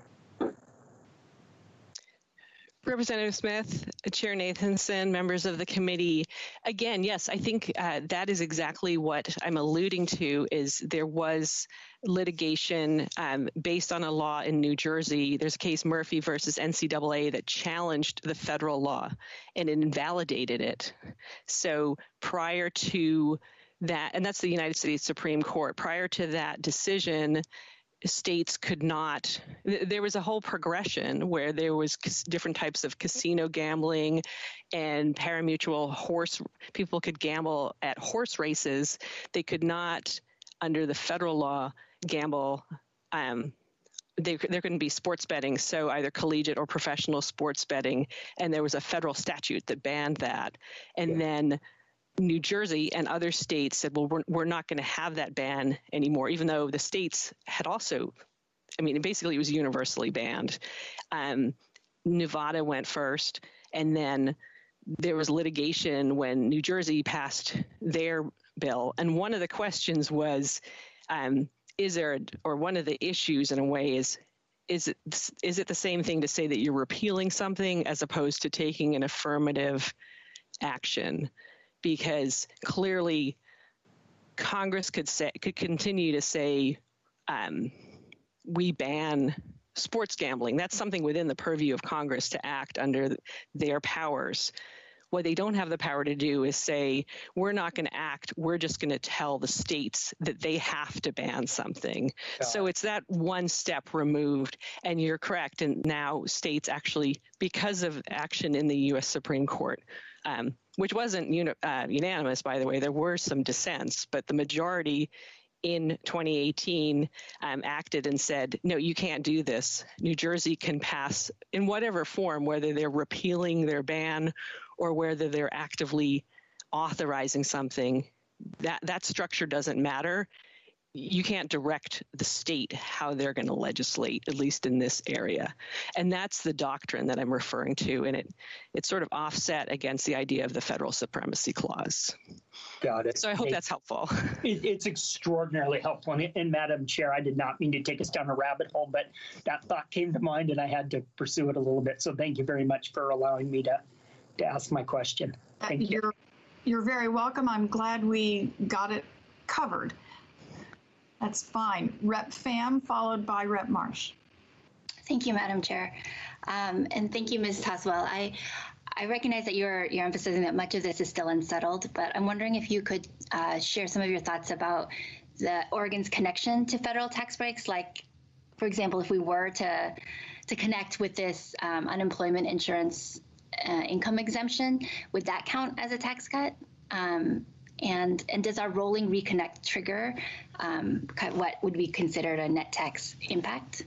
Representative Smith, Chair Nathanson, members of the committee. Again, yes, I think that is exactly what I'm alluding to. Is there was litigation based on a law in New Jersey. There's a case, Murphy versus NCAA, that challenged the federal law and it invalidated it. So prior to that, and that's the United States Supreme Court, prior to that decision, states could not, there was a whole progression where there was different types of casino gambling and parimutuel people could gamble at horse races. They could not, under the federal law, gamble. There couldn't be sports betting, so either collegiate or professional sports betting, and there was a federal statute that banned that. And then New Jersey and other states said, well, we're not going to have that ban anymore, even though the states had also, I mean, basically it was universally banned. Nevada went first, and then there was litigation when New Jersey passed their bill. And one of the questions was, one of the issues in a way is it the same thing to say that you're repealing something as opposed to taking an affirmative action? Because clearly Congress could continue to say, we ban sports gambling. That's something within the purview of Congress to act under their powers. What they don't have the power to do is say, we're not going to act, we're just going to tell the states that they have to ban something. So it's that one step removed. And you're correct. And now states actually, because of action in the U.S. Supreme Court, which wasn't unanimous, by the way, there were some dissents, but the majority in 2018 acted and said, no, you can't do this. New Jersey can pass in whatever form, whether they're repealing their ban or whether they're actively authorizing something, that structure doesn't matter. You can't direct the state how they're going to legislate, at least in this area. And that's the doctrine that I'm referring to. And it's sort of offset against the idea of the federal supremacy clause. Got it. So I hope that's helpful. It's extraordinarily helpful. And Madam Chair, I did not mean to take us down a rabbit hole, but that thought came to mind and I had to pursue it a little bit. So thank you very much for allowing me to ask my question. Thank you. You're very welcome. I'm glad we got it covered. That's fine. Rep. Pham, followed by Rep. Marsh. Thank you, Madam Chair. And thank you, Ms. Toswell. I recognize that you're emphasizing that much of this is still unsettled, but I'm wondering if you could share some of your thoughts about Oregon's connection to federal tax breaks. Like, for example, if we were to connect with this unemployment insurance income exemption, would that count as a tax cut? And does our rolling reconnect trigger what would be considered a net tax impact?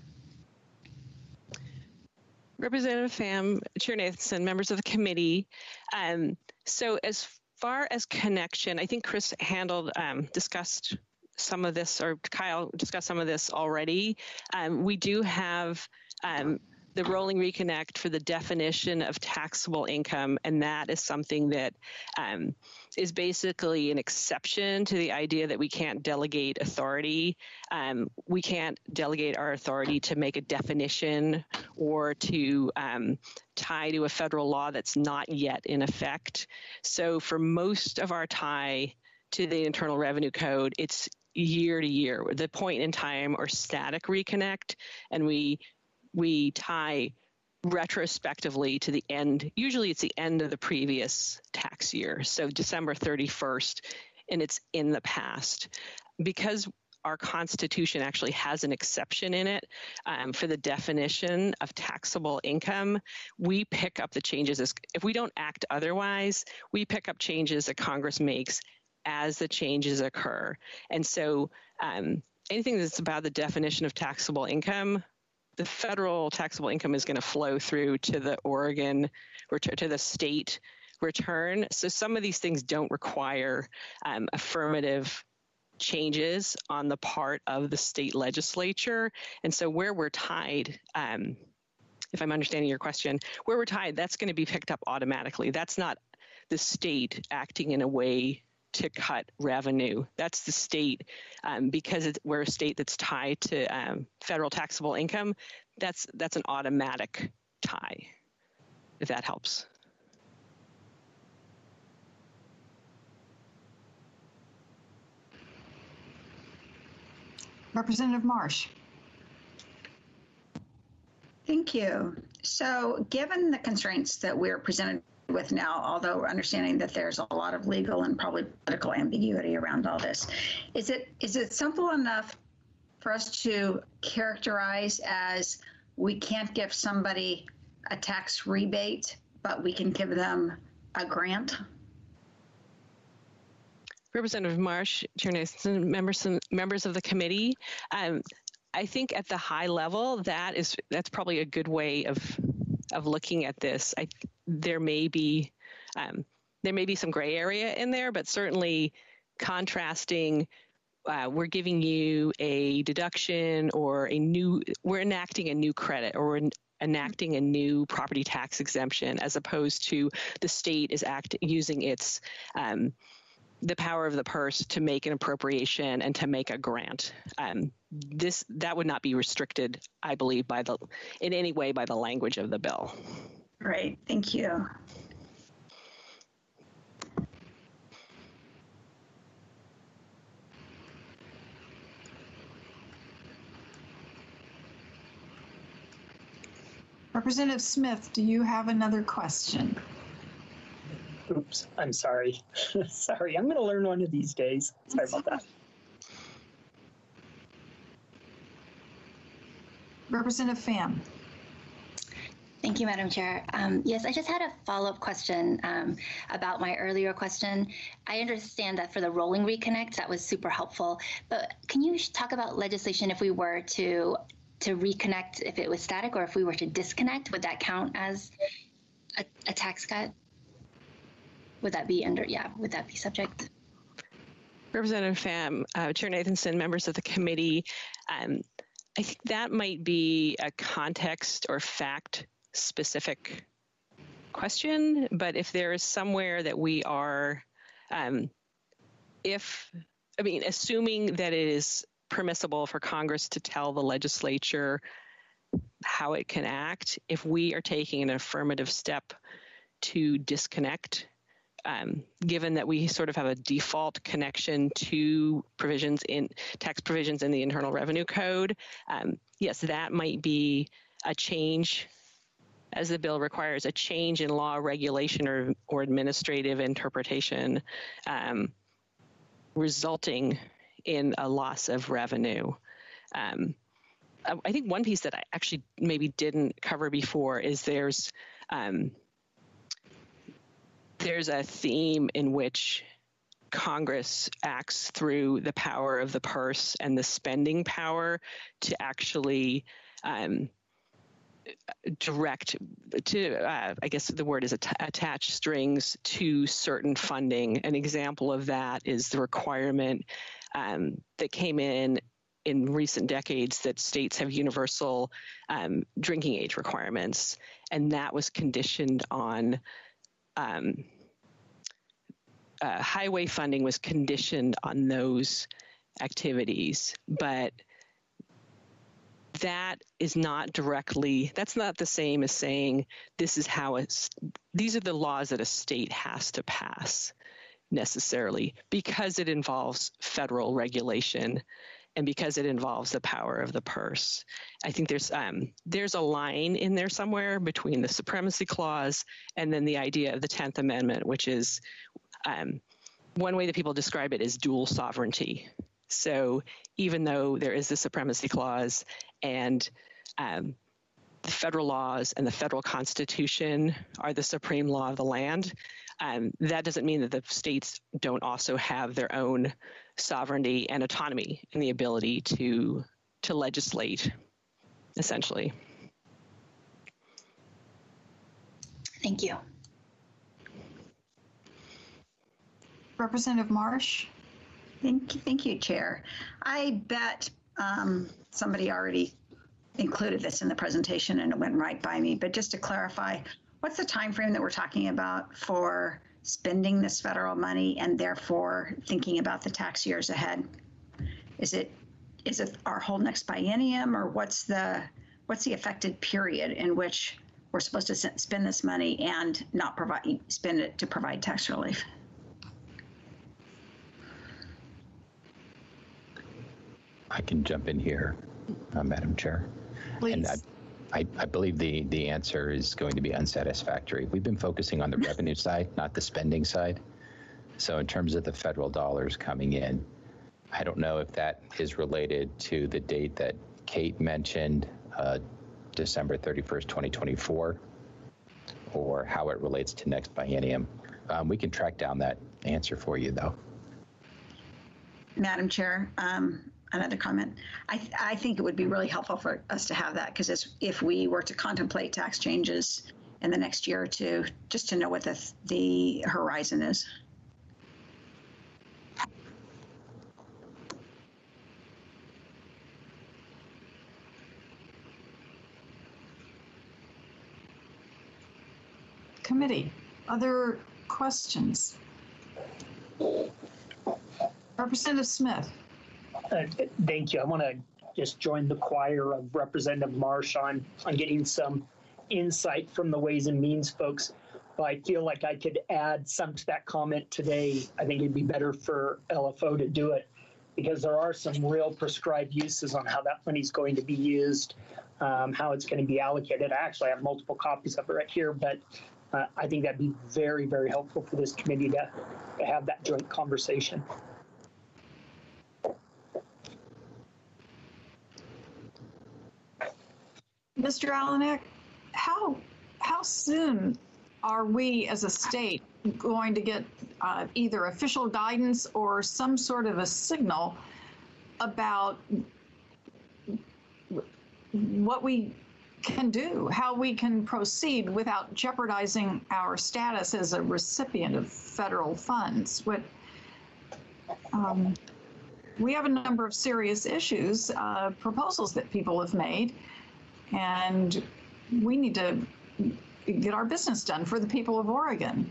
Representative Pham, Chair Nathanson, members of the committee. So as far as connection, I think Chris discussed some of this, or Kyle discussed some of this already. We do have the rolling reconnect for the definition of taxable income, and that is something that is basically an exception to the idea that we can't delegate authority. We can't delegate our authority to make a definition or to tie to a federal law that's not yet in effect. So for most of our tie to the Internal Revenue Code, it's year to year, the point in time or static reconnect, and we tie retrospectively to the end. Usually it's the end of the previous tax year, so December 31st, and it's in the past. Because our Constitution actually has an exception in it for the definition of taxable income, we pick up the changes. If we don't act otherwise, we pick up changes that Congress makes as the changes occur. And so anything that's about the definition of taxable income, the federal taxable income is going to flow through to the Oregon or to the state return. So some of these things don't require affirmative changes on the part of the state legislature. And so where we're tied, if I'm understanding your question, where we're tied, that's going to be picked up automatically. That's not the state acting in a way to cut revenue. That's the state, because we're a state that's tied to federal taxable income. That's an automatic tie, if that helps. Representative Marsh. Thank you. So given the constraints that we're presented with now, although we're understanding that there's a lot of legal and probably political ambiguity around all this, is it simple enough for us to characterize as we can't give somebody a tax rebate, but we can give them a grant? Representative Marsh, Chair Nathanson, members of the committee, I think at the high level, that's probably a good way of looking at this. There may be some gray area in there, but certainly contrasting, we're giving you a deduction or we're enacting a new credit, or we're enacting a new property tax exemption, as opposed to the state is using its the power of the purse to make an appropriation and to make a grant. That would not be restricted, I believe, in any way by the language of the bill. Great, thank you. Representative Smith, do you have another question? Oops, I'm sorry. Sorry, I'm going to learn one of these days. Sorry about that. Representative Pham. Thank you, Madam Chair. Yes, I just had a follow-up question about my earlier question. I understand that for the rolling reconnect, that was super helpful, but can you talk about legislation if we were to reconnect, if it was static, or if we were to disconnect, would that count as a tax cut? Would that be would that be subject? Representative Pham, Chair Nathanson, members of the committee, I think that might be a context or fact specific question, but if there is somewhere that we are, assuming that it is permissible for Congress to tell the legislature how it can act, if we are taking an affirmative step to disconnect, given that we sort of have a default connection to tax provisions in the Internal Revenue Code, yes, that might be a change, as the bill requires, a change in law, regulation, or administrative interpretation, resulting in a loss of revenue. I think one piece that I actually maybe didn't cover before is there's a theme in which Congress acts through the power of the purse and the spending power to actually direct to, I guess the word is attach strings to certain funding. An example of that is the requirement that came in recent decades that states have universal drinking age requirements, and that was conditioned on highway funding was conditioned on those activities, but that's not the same as saying these are the laws that a state has to pass necessarily, because it involves federal regulation and because it involves the power of the purse. I think there's a line in there somewhere between the Supremacy Clause and then the idea of the 10th Amendment, which is one way that people describe it is dual sovereignty. So even though there is the Supremacy Clause and the federal laws and the federal Constitution are the supreme law of the land, that doesn't mean that the states don't also have their own sovereignty and autonomy and the ability to legislate, essentially. Thank you. Representative Marsh. Thank you, Chair. I bet somebody already included this in the presentation and it went right by me. But just to clarify, what's the time frame that we're talking about for spending this federal money and therefore thinking about the tax years ahead? Is it our whole next biennium, or what's the affected period in which we're supposed to spend this money and not spend it to provide tax relief? I can jump in here, Madam Chair. Please. And I believe the answer is going to be unsatisfactory. We've been focusing on the revenue side, not the spending side. So in terms of the federal dollars coming in, I don't know if that is related to the date that Kate mentioned, December 31st, 2024, or how it relates to next biennium. We can track down that answer for you, though. Madam Chair, another comment. I think it would be really helpful for us to have that, because if we were to contemplate tax changes in the next year or two, just to know what the horizon is. Committee, other questions? Representative Smith. Thank you. I want to just join the choir of Representative Marsh on getting some insight from the Ways and Means folks. But I feel like I could add some to that comment today. I think it'd be better for LFO to do it, because there are some real prescribed uses on how that money is going to be used, how it's going to be allocated. I actually have multiple copies of it right here, but I think that'd be very, very helpful for this committee to have that joint conversation. Mr. Alanek, how soon are we as a state going to get either official guidance or some sort of a signal about what we can do, how we can proceed without jeopardizing our status as a recipient of federal funds? We have a number of serious issues, proposals that people have made, and we need to get our business done for the people of Oregon.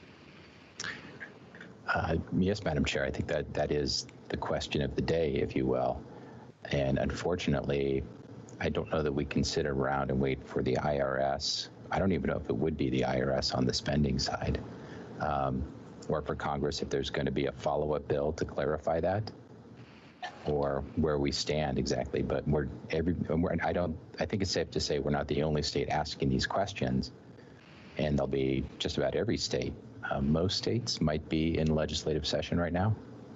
Yes, Madam Chair, I think that is the question of the day, if you will. And unfortunately, I don't know that we can sit around and wait for the IRS. I don't even know if it would be the IRS on the spending side, or for Congress if there's going to be a follow-up bill to clarify that, or where we stand exactly. But I think it's safe to say we're not the only state asking these questions, and they'll be just about every state. Most states might be in legislative session right now,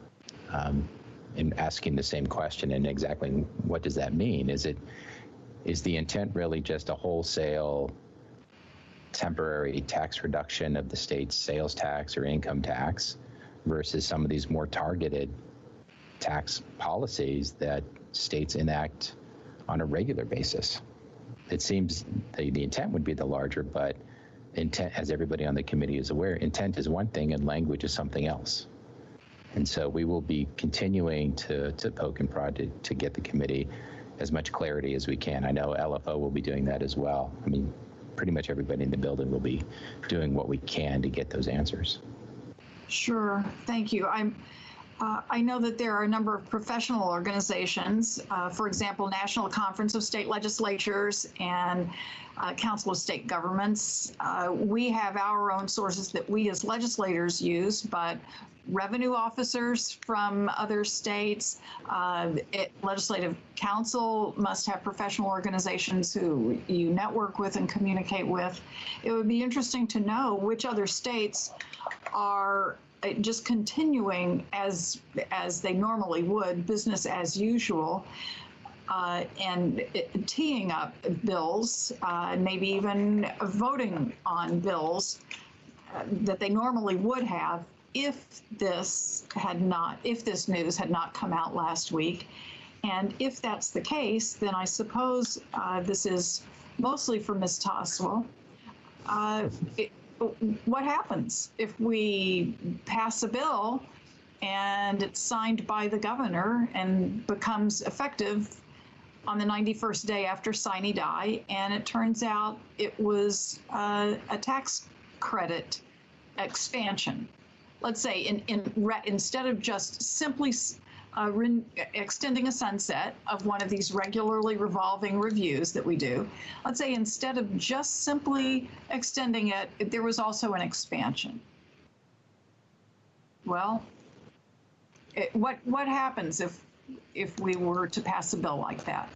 and asking the same question. And exactly what does that mean? Is the intent really just a wholesale temporary tax reduction of the state's sales tax or income tax versus some of these more targeted tax policies that states enact on a regular basis? It seems the intent would be the larger, but intent, as everybody on the committee is aware, intent is one thing and language is something else. And so we will be continuing to poke and prod to get the committee as much clarity as we can. I know LFO will be doing that as well. I mean, pretty much everybody in the building will be doing what we can to get those answers. Sure, thank you. I know that there are a number of professional organizations, for example, National Conference of State Legislatures and Council of State Governments. We have our own sources that we as legislators use, but revenue officers from other states, Legislative Council must have professional organizations who you network with and communicate with. It would be interesting to know which other states are just continuing as they normally would, business as usual, and teeing up bills, maybe even voting on bills that they normally would have if this news had not come out last week. And if that's the case, then I suppose this is mostly for Ms. Toswell. What happens if we pass a bill and it's signed by the governor and becomes effective on the 91st day after sine die, and it turns out it was a tax credit expansion. Let's say instead of just simply extending a sunset of one of these regularly revolving reviews that we do, let's say instead of just simply extending it, there was also an expansion. Well, what happens if we were to pass a bill like that?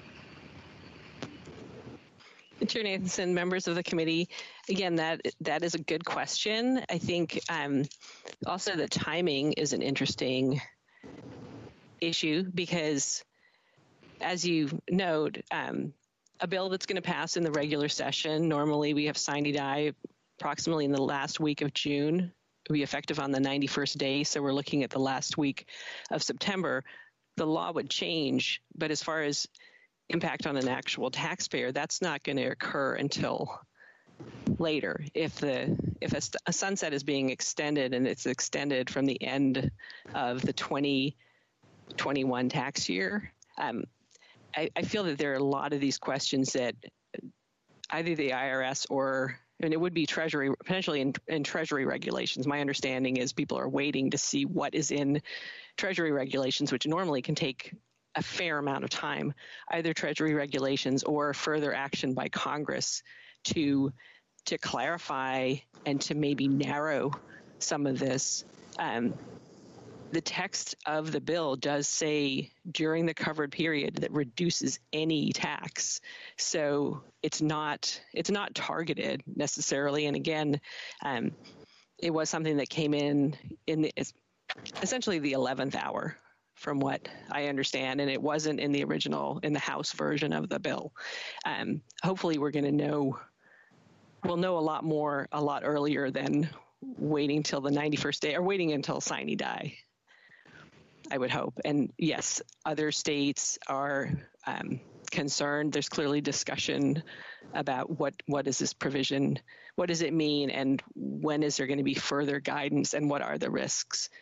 Chair Nathanson, members of the committee, again, that is a good question. I think also the timing is an interesting issue because, as you note, a bill that's going to pass in the regular session, normally we have sine die approximately in the last week of June, will be effective on the 91st day, so we're looking at the last week of September. The law would change, but as far as impact on an actual taxpayer, that's not going to occur until later. If a sunset is being extended and it's extended from the end of the 2021 tax year, I feel that there are a lot of these questions that either the IRS and it would be Treasury, potentially in Treasury regulations. My understanding is people are waiting to see what is in Treasury regulations, which normally can take a fair amount of time, either Treasury regulations or further action by Congress to clarify and to maybe narrow some of this. The text of the bill does say during the covered period that reduces any tax. So it's not targeted necessarily. And again, it was something that came in essentially the 11th hour from what I understand, and it wasn't in the House version of the bill. Hopefully we'll know a lot more a lot earlier than waiting till the 91st day or waiting until sine die, I would hope. And yes, other states are concerned. There's clearly discussion about what is this provision, what does it mean, and when is there going to be further guidance, and what are the risks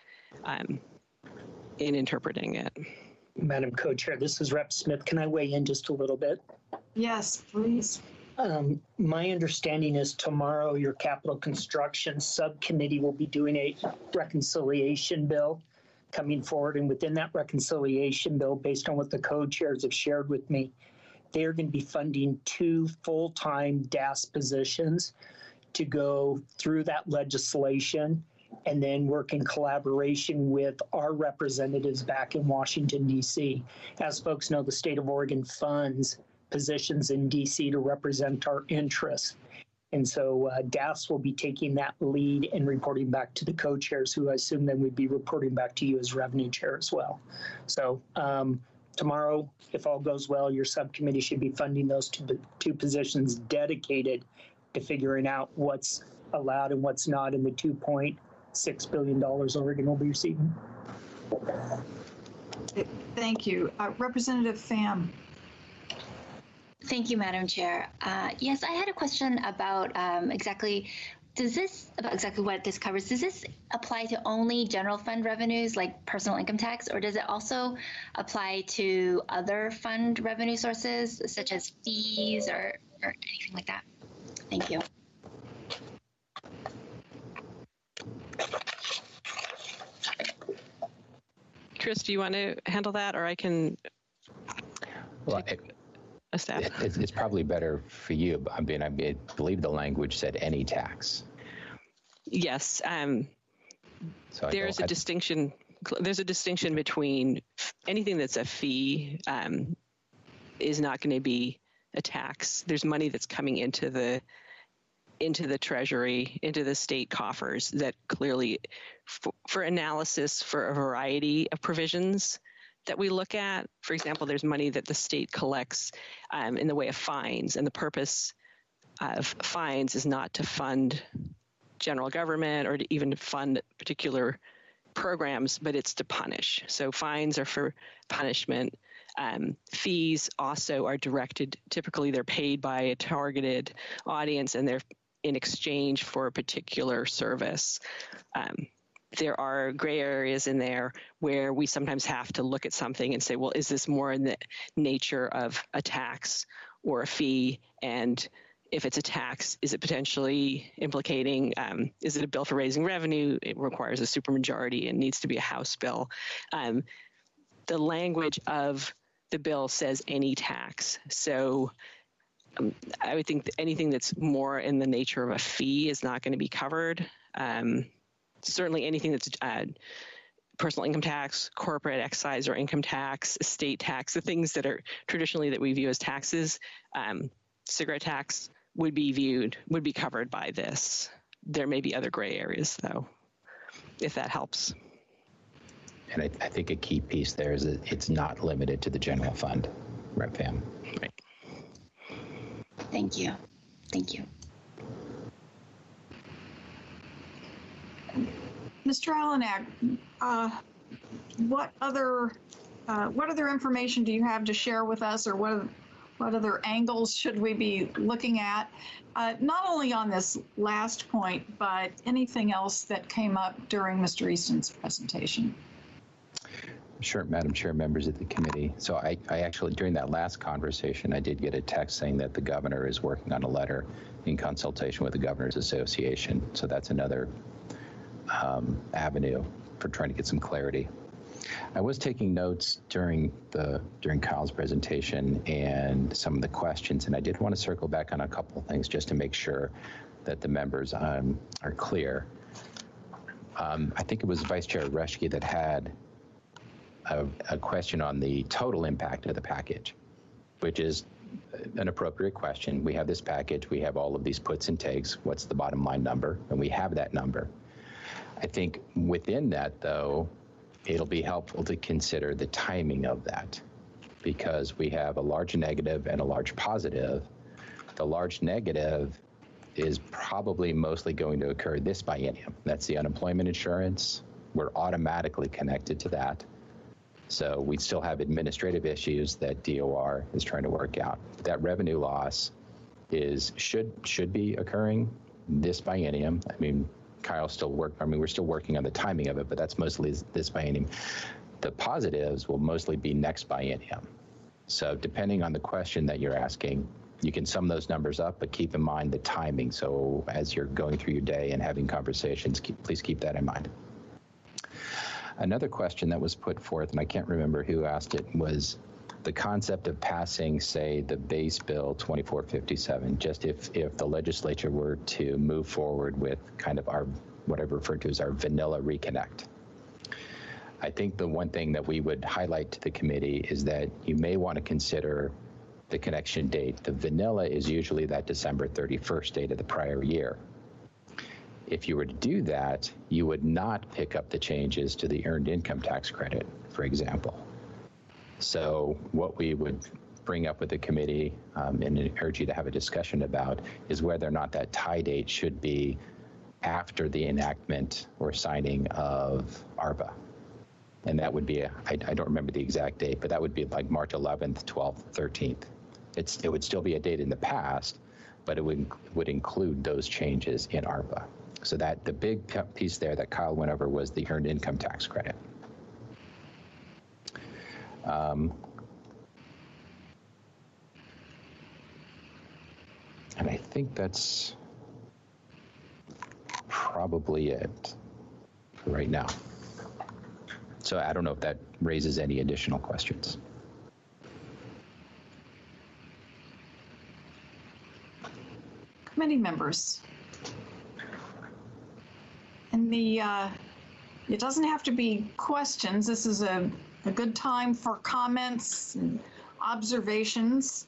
in interpreting it. Madam Co-Chair, this is Rep. Smith. Can I weigh in just a little bit? Yes, please. My understanding is tomorrow your capital construction subcommittee will be doing a reconciliation bill coming forward. And within that reconciliation bill, based on what the co-chairs have shared with me, they're going to be funding 2 full-time DAS positions to go through that legislation and then work in collaboration with our representatives back in Washington, D.C. As folks know, the state of Oregon funds positions in D.C. to represent our interests. And so DAS will be taking that lead and reporting back to the co-chairs, who I assume then would be reporting back to you as revenue chair as well. So tomorrow, if all goes well, your subcommittee should be funding those two positions dedicated to figuring out what's allowed and what's not in the $2.6 billion Oregon will be receiving. Thank you. Representative Pham. Thank you, Madam Chair. Yes, I had a question about exactly what this covers. Does this apply to only general fund revenues like personal income tax, or does it also apply to other fund revenue sources such as fees or anything like that? Thank you. Chris, do you want to handle that, or I can? Well, a stab. It's probably better for you. I believe the language said any tax. Yes. So there's a distinction. There's a distinction between anything that's a fee is not going to be a tax. There's money that's coming into the Treasury, into the state coffers that clearly, for analysis for a variety of provisions that we look at. For example, there's money that the state collects in the way of fines, and the purpose of fines is not to fund general government or to even fund particular programs, but it's to punish. So fines are for punishment. Fees also are directed, typically they're paid by a targeted audience, and they're in exchange for a particular service. there are gray areas in there where we sometimes have to look at something and say, well, is this more in the nature of a tax or a fee? And if it's a tax, is it potentially implicating, is it a bill for raising revenue? It requires a supermajority and needs to be a House bill. The language of the bill says any tax. So I would think that anything that's more in the nature of a fee is not going to be covered. Certainly anything that's personal income tax, corporate excise or income tax, estate tax, the things that are traditionally that we view as taxes, cigarette tax would be covered by this. There may be other gray areas though, if that helps. And I think a key piece there is that it's not limited to the general fund, Rep. Pham. Right. Thank you. Thank you. Mr. Alanak, what other information do you have to share with us, or what other angles should we be looking at? Not only on this last point, but anything else that came up during Mr. Easton's presentation? Sure, Madam Chair, members of the committee. So I actually, during that last conversation, I did get a text saying that the governor is working on a letter in consultation with the Governors Association. So that's another avenue for trying to get some clarity. I was taking notes during Kyle's presentation and some of the questions, and I did want to circle back on a couple of things just to make sure that the members are clear. I think it was Vice Chair Reschke that had a question on the total impact of the package, which is an appropriate question. We have this package, we have all of these puts and takes, what's the bottom line number? And we have that number. I think within that, though, it'll be helpful to consider the timing of that, because we have a large negative and a large positive. The large negative is probably mostly going to occur this biennium. That's the unemployment insurance. We're automatically connected to that. So we still have administrative issues that DOR is trying to work out. That revenue loss should be occurring this biennium. I mean, we're still working on the timing of it, but that's mostly this biennium. The positives will mostly be next biennium. So depending on the question that you're asking, you can sum those numbers up, but keep in mind the timing. So as you're going through your day and having conversations, please keep that in mind. Another question that was put forth, and I can't remember who asked it, was the concept of passing, say, the base bill 2457, just if the legislature were to move forward with kind of what I've referred to as our vanilla reconnect. I think the one thing that we would highlight to the committee is that you may want to consider the connection date. The vanilla is usually that December 31st date of the prior year. If you were to do that, you would not pick up the changes to the earned income tax credit, for example. So what we would bring up with the committee and urge you to have a discussion about is whether or not that tie date should be after the enactment or signing of ARPA. And that would be, I don't remember the exact date, but that would be like March 11th, 12th, 13th. It would still be a date in the past, but it would include those changes in ARPA. So that the big piece there that Kyle went over was the earned income tax credit. And I think that's probably it for right now. So I don't know if that raises any additional questions. Committee members. And it doesn't have to be questions. This is a good time for comments and observations.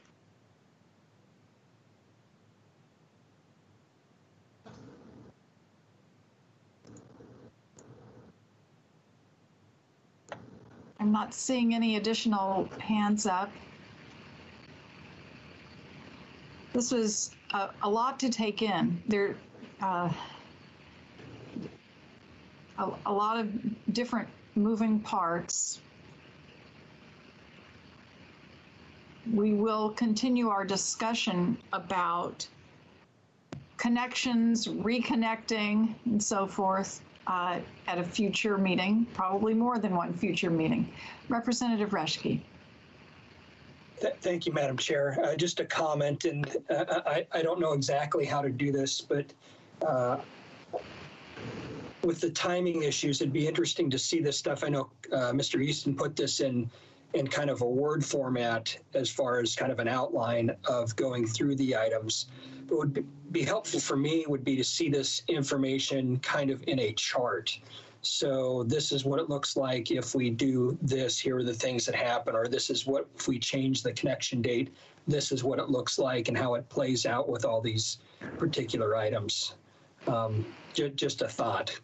I'm not seeing any additional hands up. This was a lot to take in. There, a lot of different moving parts. We will continue our discussion about connections, reconnecting, and so forth. at a future meeting, probably more than one future meeting. Representative Reschke. Thank you, Madam Chair. Just a comment, and I don't know exactly how to do this, but with the timing issues, it'd be interesting to see this stuff. I know Mr. Easton put this in kind of a Word format as far as kind of an outline of going through the items. But what would be helpful for me would be to see this information kind of in a chart. So this is what it looks like if we do this, here are the things that happen, or this is what, if we change the connection date, this is what it looks like and how it plays out with all these particular items. Just a thought.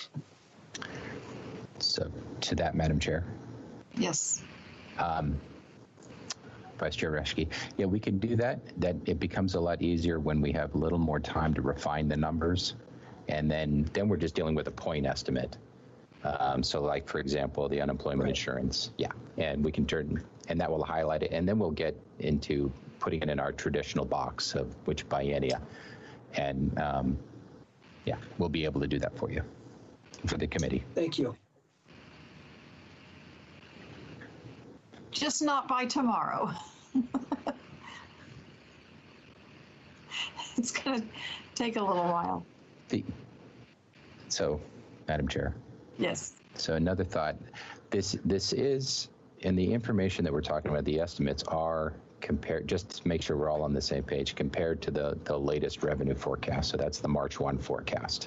So to that, Madam Chair. Yes. Vice Chair Reschke, yeah, we can do that. That it becomes a lot easier when we have a little more time to refine the numbers, and then we're just dealing with a point estimate. So, like for example, the unemployment insurance, yeah, and we can and that will highlight it, and then we'll get into putting it in our traditional box of which biennia, and yeah, we'll be able to do that for you, for the committee. Thank you. Just not by tomorrow. It's going to take a little while. So, Madam Chair. Yes. So another thought, this is, and the information that we're talking about, the estimates are compared, just to make sure we're all on the same page, compared to the latest revenue forecast. So that's the March 1 forecast.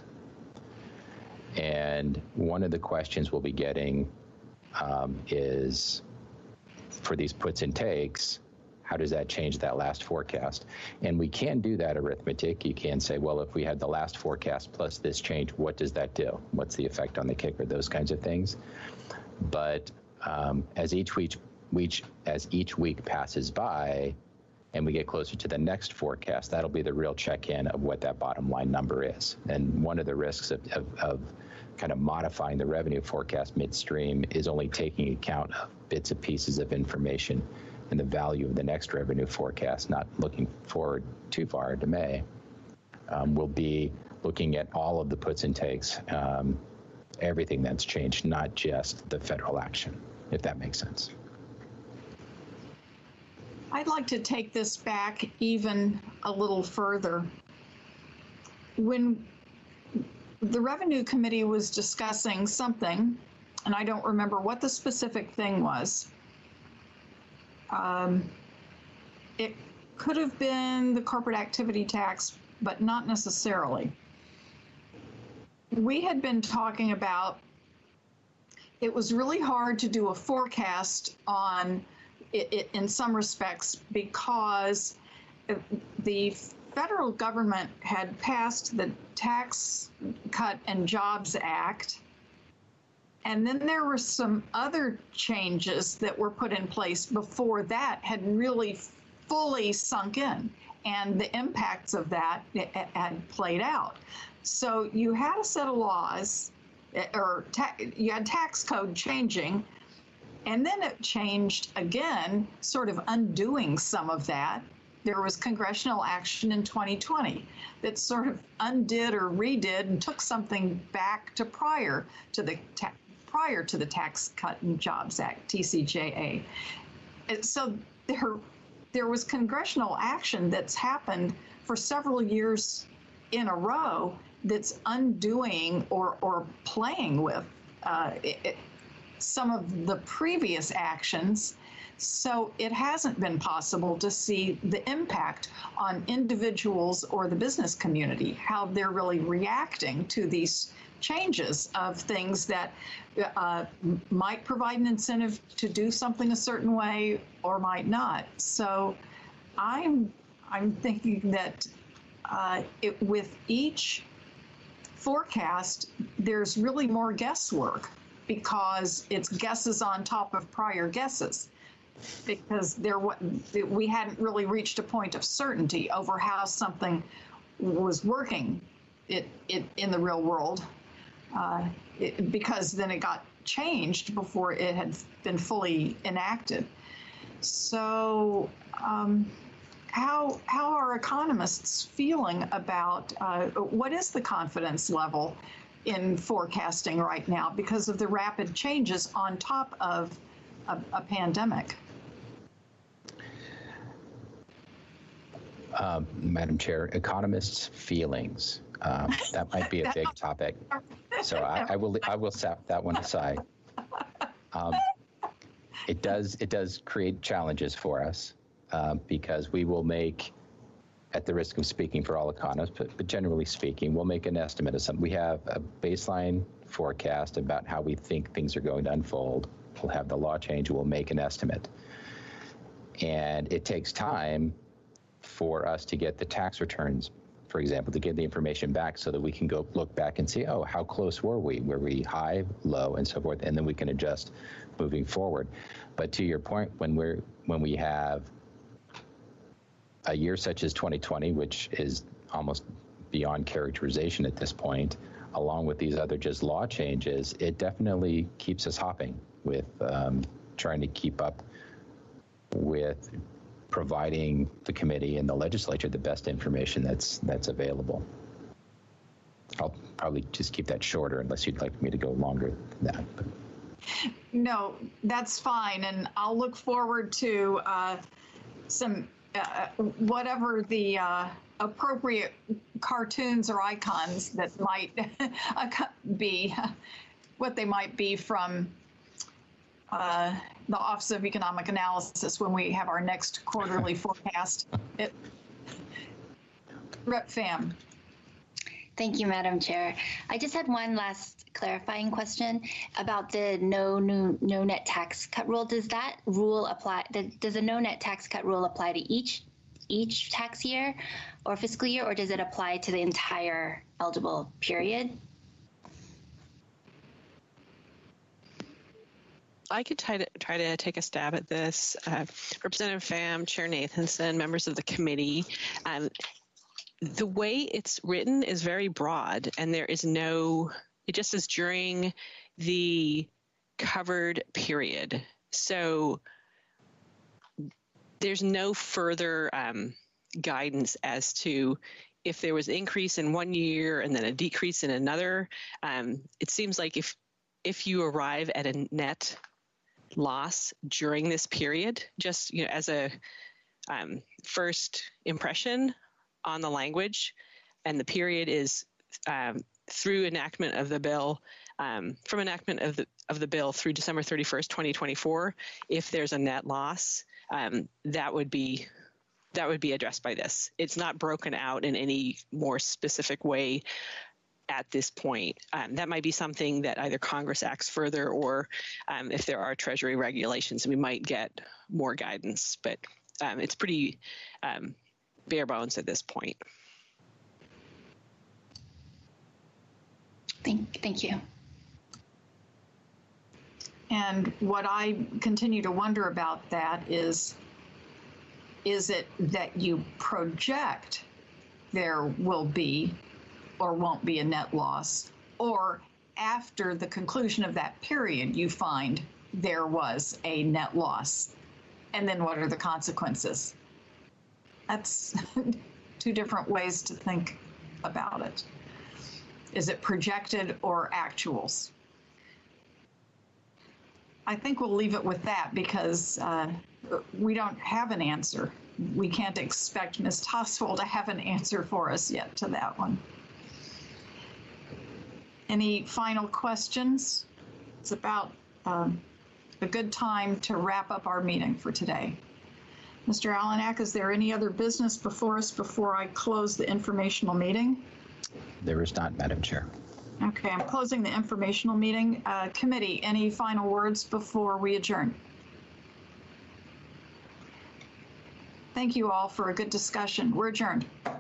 And one of the questions we'll be getting is, for these puts and takes, how does that change that last forecast? And we can do that arithmetic. You can say, well, if we had the last forecast plus this change, what does that do? What's the effect on the kicker? Those kinds of things. But as each week passes by and we get closer to the next forecast, that'll be the real check-in of what that bottom line number is. And one of the risks of kind of modifying the revenue forecast midstream is only taking account of bits and pieces of information and the value of the next revenue forecast, not looking forward too far into May. We'll be looking at all of the puts and takes, everything that's changed, not just the federal action, if that makes sense. I'd like to take this back even a little further. When the Revenue Committee was discussing something, and I don't remember what the specific thing was, it could have been the corporate activity tax, but not necessarily. We had been talking about it was really hard to do a forecast on it in some respects because the federal government had passed the Tax Cut and Jobs Act. And then there were some other changes that were put in place before that had really fully sunk in, and the impacts of that had played out. So you had a set of laws, or you had tax code changing, and then it changed again, sort of undoing some of that. There was congressional action in 2020 that sort of undid or redid and took something back to prior to the Tax Cut and Jobs Act, TCJA. So there was congressional action that's happened for several years in a row that's undoing or playing with some of the previous actions. So it hasn't been possible to see the impact on individuals or the business community, how they're really reacting to these changes of things that might provide an incentive to do something a certain way or might not. So I'm thinking that with each forecast, there's really more guesswork because it's guesses on top of prior guesses, because we hadn't really reached a point of certainty over how something was working in the real world, because then it got changed before it had been fully enacted. So how are economists feeling about what is the confidence level in forecasting right now because of the rapid changes on top of a pandemic. Madam Chair, economists' feelings. That might be a big topic. So I will set that one aside. It does create challenges for us because we will make, at the risk of speaking for all economists, but generally speaking, we'll make an estimate of something. We have a baseline forecast about how we think things are going to unfold. We'll have the law change, we'll make an estimate. And it takes time for us to get the tax returns, for example, to get the information back so that we can go look back and see, oh, how close were we? Were we high, low, and so forth? And then we can adjust moving forward. But to your point, when we have a year such as 2020, which is almost beyond characterization at this point, along with these other just law changes, it definitely keeps us hopping with trying to keep up with providing the committee and the legislature the best information that's available. I'll probably just keep that shorter unless you'd like me to go longer than that. But. No, that's fine. And I'll look forward to some, whatever the appropriate cartoons or icons that might be, what they might be from the Office of Economic Analysis when we have our next quarterly forecast. Rep. Pham. Thank you, Madam Chair. I just had one last clarifying question about the no net tax cut rule. Does that rule apply? Does the no net tax cut rule apply to each tax year or fiscal year, or does it apply to the entire eligible period? I could try to take a stab at this. Representative Pham, Chair Nathanson, members of the committee. The way it's written is very broad, and there is no, it just says during the covered period. So there's no further guidance as to if there was an increase in one year and then a decrease in another. It seems like if you arrive at a net loss during this period, just as a first impression on the language, and the period is through enactment of the bill, from enactment of the bill through December 31st, 2024. If there's a net loss, that would be addressed by this. It's not broken out in any more specific way at this point. That might be something that either Congress acts further, or if there are Treasury regulations, we might get more guidance. But it's pretty bare bones at this point. Thank you. And what I continue to wonder about that is it that you project there will be or won't be a net loss, or after the conclusion of that period, you find there was a net loss, and then what are the consequences? That's two different ways to think about it. Is it projected or actuals? I think we'll leave it with that because we don't have an answer. We can't expect Ms. Toswell to have an answer for us yet to that one. Any final questions? It's about a good time to wrap up our meeting for today. Mr. Alanak, is there any other business before us before I close the informational meeting? There is not, Madam Chair. Okay, I'm closing the informational meeting. Committee, any final words before we adjourn? Thank you all for a good discussion. We're adjourned.